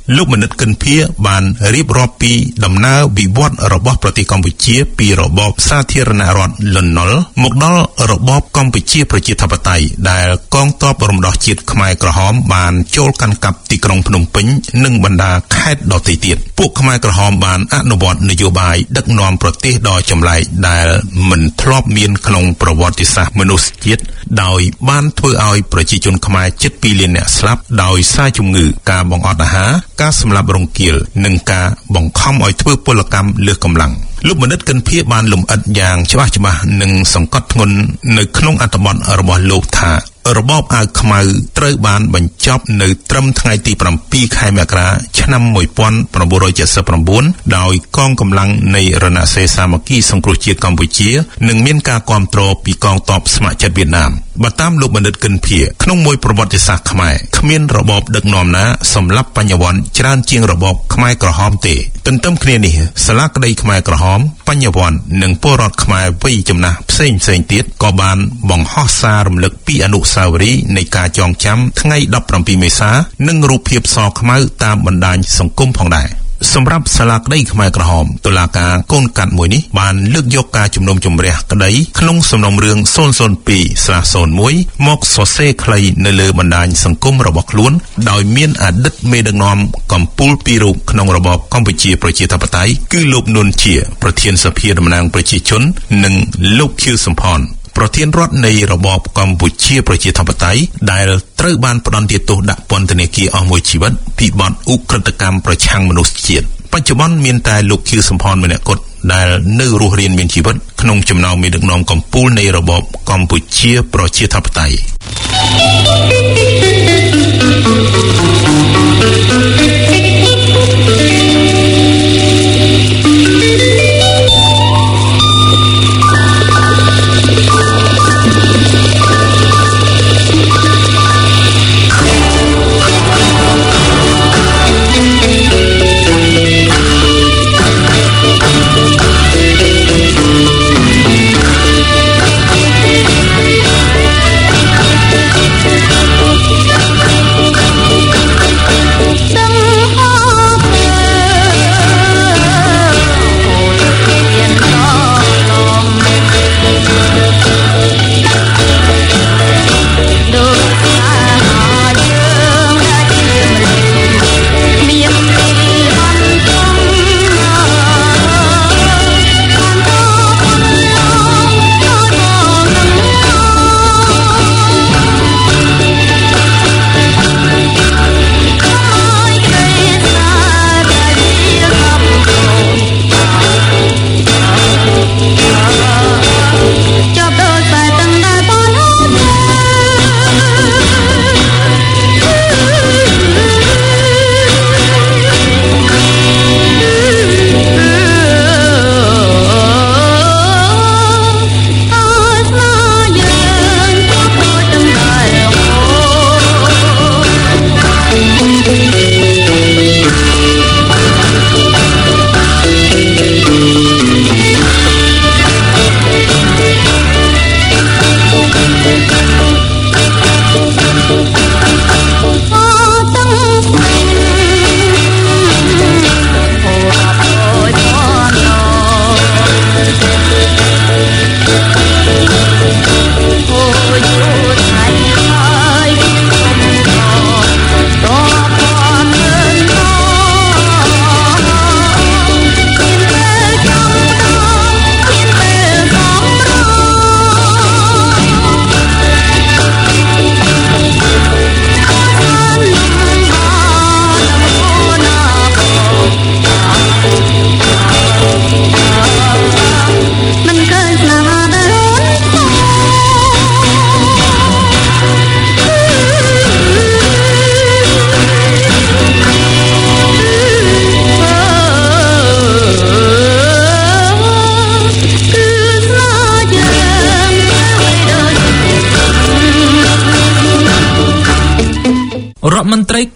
លោកមនិតកិនភៀបានរៀបរាប់ពីដំណើរវិវត្តរបស់ប្រទេសកម្ពុជាពីរបបសាធារណរដ្ឋលន់នល់មកដល់របបកម្ពុជាប្រជាធិបតេយ្យដែលកងទ័ពរំដោះជាតិខ្មែរក្រហមបានចូលកាន់កាប់ទីក្រុងភ្នំពេញនិងបណ្ដាខេត្តដទៃទៀតពួកខ្មែរក្រហមបានអនុវត្តនយោបាយដឹកនាំប្រទេសដ៏ចម្លែកដែលមិនធ្លាប់មានក្នុងប្រវត្តិសាស្ត្រមនុស្សជាតិដោយបានធ្វើឲ្យប្រជាជនខ្មែរជិតពីរលានអ្នកស្លាប់ដោយសារជំងឺការបង្អត់អាហារការសម្លាប់រង្គាលនិងការបង្ខំឲ្យធ្វើពលកម្មលើសកម្លាំងលោកមនិតកិនភៀបានលំអិតយ៉ាងច្បាស់ច្បាស់និងសង្កត់ធ្ងន់នៅក្នុងអត្ថបទរបស់លោកថារបបអាវខ្មៅត្រូវបានបញ្ចប់នៅត្រឹមថ្ងៃទី7ខែមករាឆ្នាំnineteen seventy-nineដោយកងកម្លាំងនៃរណសិរ្សសាមគ្គីសង្គ្រោះជាតិកម្ពុជានិងមានការគាំទ្រពីកងទ័ពស្ម័គ្រចិត្តវៀតណាមបើតាមលោកមនិតកិនភៀក្នុងមួយប្រវត្តិសាស្ត្រខ្មែរគ្មានរបបដឹកនាំណាសម្លាប់បញ្ញវន្តច្រើនជាងរបបខ្មែរក្រហមទេទន្ទឹមគ្នានេះសាលាក្តីខ្មែរក្រហមបញ្ញវន្តនិងពលរដ្ឋខ្មែរវ័យចំណាស់ផ្សេងផ្សេងទៀតក៏បានបង្ហោះសាររំលឹកពីអនុស្សាវរីយ៍នៃការចងចាំថ្ងៃseventeenមេសានិងរូបភាពសខ្មៅតាមបណ្ដាញសង្គមផងដែរសម្រាប់សាលាក្តីខ្មែរក្រហមតុលាការកូនកាត់មួយនេះបានលើកយកការជំនុំជម្រះក្តីក្នុងសំណុំរឿងzero zero two/zero oneមកសរសេរខ្លីនៅលើបណ្ដាញសង្គមរបស់ខ្លួនដោយមានអតីតមេដឹកនាំកម្ពុជាពីររូបក្នុងរបបកម្ពុជាប្រជាធិបតេយ្យគឺលោកនួនជាប្រធានសភាតំណាងប្រជាជននិងលោកខៀវសំផនប្រធានរដ្ឋនៃរបបកម្ពុជាប្រជាធិបតេយ្យដែលត្រូវបានផ្ដន្ទាទោសដាក់ពន្ធនាគារអស់មួយជីវិតពីបទឧក្រិដ្ឋកម្មប្រឆាំងមនុស្សជាតិបច្ចុប្បន្នមានតែលោកខៀវសំផនម្នាក់គត់ដែលនៅរស់រានមានជីវិតក្នុងចំណោមមេដឹកនាំកម្ពុជានៃរបបកម្ពុជាប្រជាធិបតេយ្យ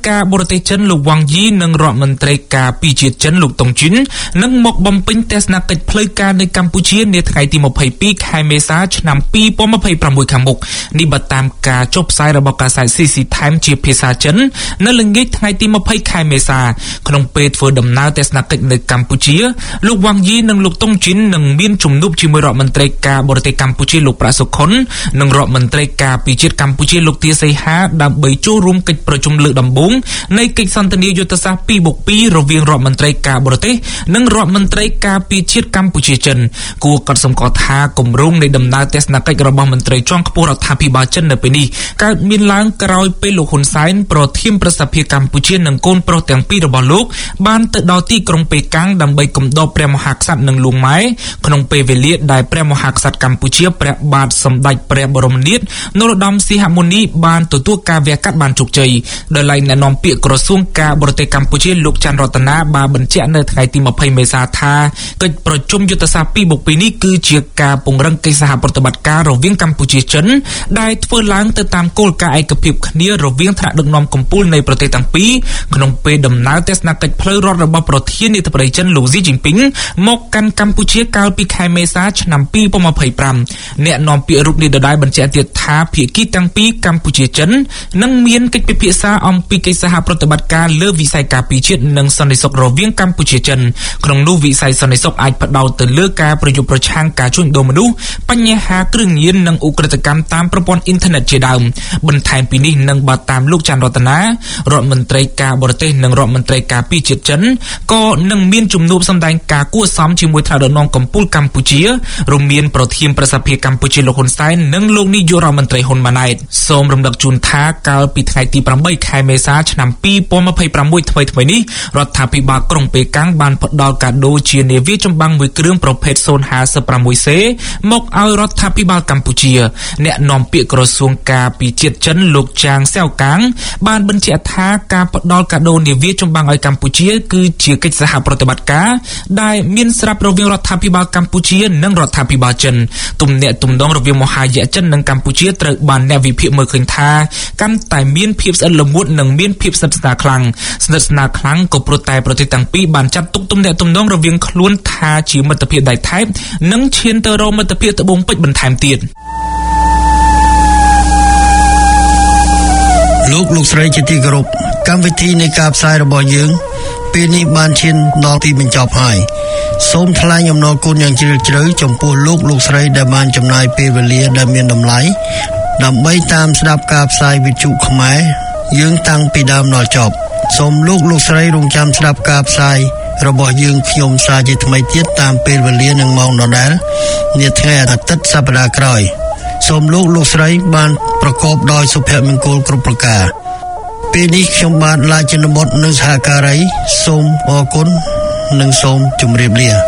ការបរទេសចិនលោកវ៉ាងយីនិងរដ្ឋមន្ត្រីការពារជាតិចិនលោកតុងជិននឹងមកបំពេញទស្សនកិច្ចផ្លូវការនៅកម្ពុជានាថ្ងៃទីម្ភៃពីរខែមេសាឆ្នាំពីរពាន់ម្ភៃប្រាំមួយខាងមុខនេះបើតាមការចុះផ្សាយរបស់កាសែត ซี ซี Times ជាភាសាចិននៅល្ងាចថ្ងៃទីម្ភៃខែមេសាក្នុងពេលធ្វើដំណើរទស្សនកិច្ចនៅកម្ពុជាលោកវ៉ាងយីនិងលោកតុងជិននឹងមានជំនួបជាមួយរដ្ឋមន្ត្រីការបរទេសកម្ពុជាលោកប្រាក់សុខុននិងរដ្ឋមន្ត្រីការពារជាតិកម្ពុជាលោកទាសីហាដើម្បីចូលរួមកិច្ចប្រជុំលើកដំបូងនៃកិច្ចសន្ទនាយុទ្ធសាស្ត្រ ពីរបូកពីរ រវាងរដ្ឋមន្ត្រីការបរទេសនិងរដ្ឋមន្ត្រីការពារជាតិកម្ពុជាចិនគួរកត់សម្គាល់ថាគម្រោងនៃដំណើរទស្សនកិច្ចរបស់មន្ត្រីជាន់ខ្ពស់រដ្ឋាភិបាលចិននៅពេលនេះកើតមានឡើងក្រោយពេលលោកហ៊ុនសែនប្រធានប្រសិទ្ធភាពកម្ពុជានិងកូនប្រុសទាំងពីររបស់លោកបានទៅដល់ទីក្រុងប៉េកាំងដើម្បីគំដរព្រះមហាក្សត្រនិងលួងម៉ែក្នុងពេលវេលាដែលព្រះមហាក្សត្រកម្ពុជាព្រះបាទសម្ដេចព្រះបរមនាថនរោត្តមសីហមុនីបានទទួលការវះកាត់បានជោគជ័យដោយឡែកអ្នកនាំពាក្យក្រសួងការបរទេសកម្ពុជាលោកច័ន្ទរតនាបានបញ្ជាក់នៅថ្ងៃទីម្ភៃមេសាថាកិច្ចប្រជុំយុទ្ធសាស្ត្រ ពីរបូកពីរ នេះគឺជាការពង្រឹងកិច្ចសហប្រតិបត្តិការរវាងកម្ពុជាចិនដែលធ្វើឡើងទៅតាមគោលការណ៍ឯកភាពគ្នារវាងថ្នាក់ដឹកនាំកំពូលនៃប្រទេសទាំងពីរក្នុងពេលដំណើរទស្សនកិច្ចផ្លូវរដ្ឋរបស់ប្រធានាធិបតីចិនលោកស៊ីជីនពីងមកកាន់កម្ពុជាកាលពីខែមេសាឆ្នាំពីរពាន់ម្ភៃប្រាំអ្នកនាំពាក្យរូបនេះដដែលបញ្ជាក់ទៀតថាភាគីទាំងពីរកម្ពុជាចិននឹងមានកិច្ចពិភាក្សាអំពីកិច្ចសហប្រតិបត្តិការលើវិស័យការពារជាតិនិងសន្តិសុខរវាងកម្ពុជាចិនក្នុងនោះវិស័យសន្តិសុខអាចផ្ដោតទៅលើការប្រយុទ្ធប្រឆាំងការជួញដូរមនុស្សបញ្ហាគ្រឿងញៀននិងឧក្រិដ្ឋកម្មតាមប្រព័ន្ធអ៊ីនធឺណិតជាដើមបន្ថែមពីនេះនឹងបើតាមលោកច័ន្ទរតនារដ្ឋមន្ត្រីការបរទេសនិងរដ្ឋមន្ត្រីការពារជាតិចិនក៏នឹងមានជំនួបសម្ដែងការគួរសមជាមួយថ្នាក់ដឹកនាំកំពូលកម្ពុជារួមមានប្រធានប្រសិទ្ធភាពកម្ពុជាលោកហ៊ុនសែននិងលោកនាយករដ្ឋមន្ត្រីហ៊ុនម៉ាណែតសូមរំលឹកជូនថាកាលពីថ្ងៃទីប្រាំបីខែមេសាឆ្នាំពីរពាន់ម្ភៃប្រាំមួយថ្មីៗនេះរដ្ឋាភិបាលក្រុងប៉េកាំងបានផ្ដល់កាដូជានាវាចម្បាំងមួយគ្រឿងប្រភេទ ศูนย์ห้าสิบหก សេមកឲ្យរដ្ឋាភិបាលកម្ពុជាអ្នកនាំពាក្យក្រសួងការពារជាតិចិនលោកចាងសែវកាងបានបញ្ជាក់ថាការផ្ដល់កាដូនាវាចម្បាំងឲ្យកម្ពុជាគឺជាកិច្ចសហប្រតិបត្តិការដែលមានស្រាប់រវាងរដ្ឋាភិបាលកម្ពុជានិងរដ្ឋាភិបាលចិនទំនាក់ទំនងរវាងមហាយៈចិននិងកម្ពុជាត្រូវបានអ្នកវិភាគមើលឃើញថាកាន់តែមានភាពស្អិតល្មួតនិងមានភាពស្និទ្ធស្នាលខ្លាំងស្និទ្ធស្នាលខ្លាំងក៏ព្រោះតែប្រទេសទាំងពីរបានចាត់ទុកទំនាក់ទំនងរវាងខ្លួនថាជាមិត្តភាពដៃថែបនិងឈានទៅរកមិត្តភាពត្បូងពេជ្របន្ថែមទៀតលោកលោកស្រីជាទីគោរពកម្មវិធីនៃការផ្សាយរបស់យើងពេលនេះបានឈានដល់ទីបញ្ចប់ហើយសូមថ្លែងអំណរគុណយ៉ាងជ្រាលជ្រៅចំពោះលោកលោកស្រីដែលបានចំណាយពេលវេលាដែលមានតម្លៃដើម្បីតាមស្ដាប់ការផ្សាយវិទ្យុខ្មែរយើងតាំងពីដើមដល់ចប់សូមលោកលោកស្រីរងចាំស្ដាប់ការផ្សាយរបស់យើងខ្ញុំសារជាថ្មីទៀតតាមពេលវេលានិងម៉ោងដដែលនាថ្ងៃអាទិត្យសប្តាហ៍ក្រោយសូមលោកលោកស្រីបានប្រកបដោយសុភមង្គលគ្រប់ប្រការពេលនេះខ្ញុំបាទឡាយជនបុត្រនៅសហការីសូមអរគុណនិងសូមជម្រាបលា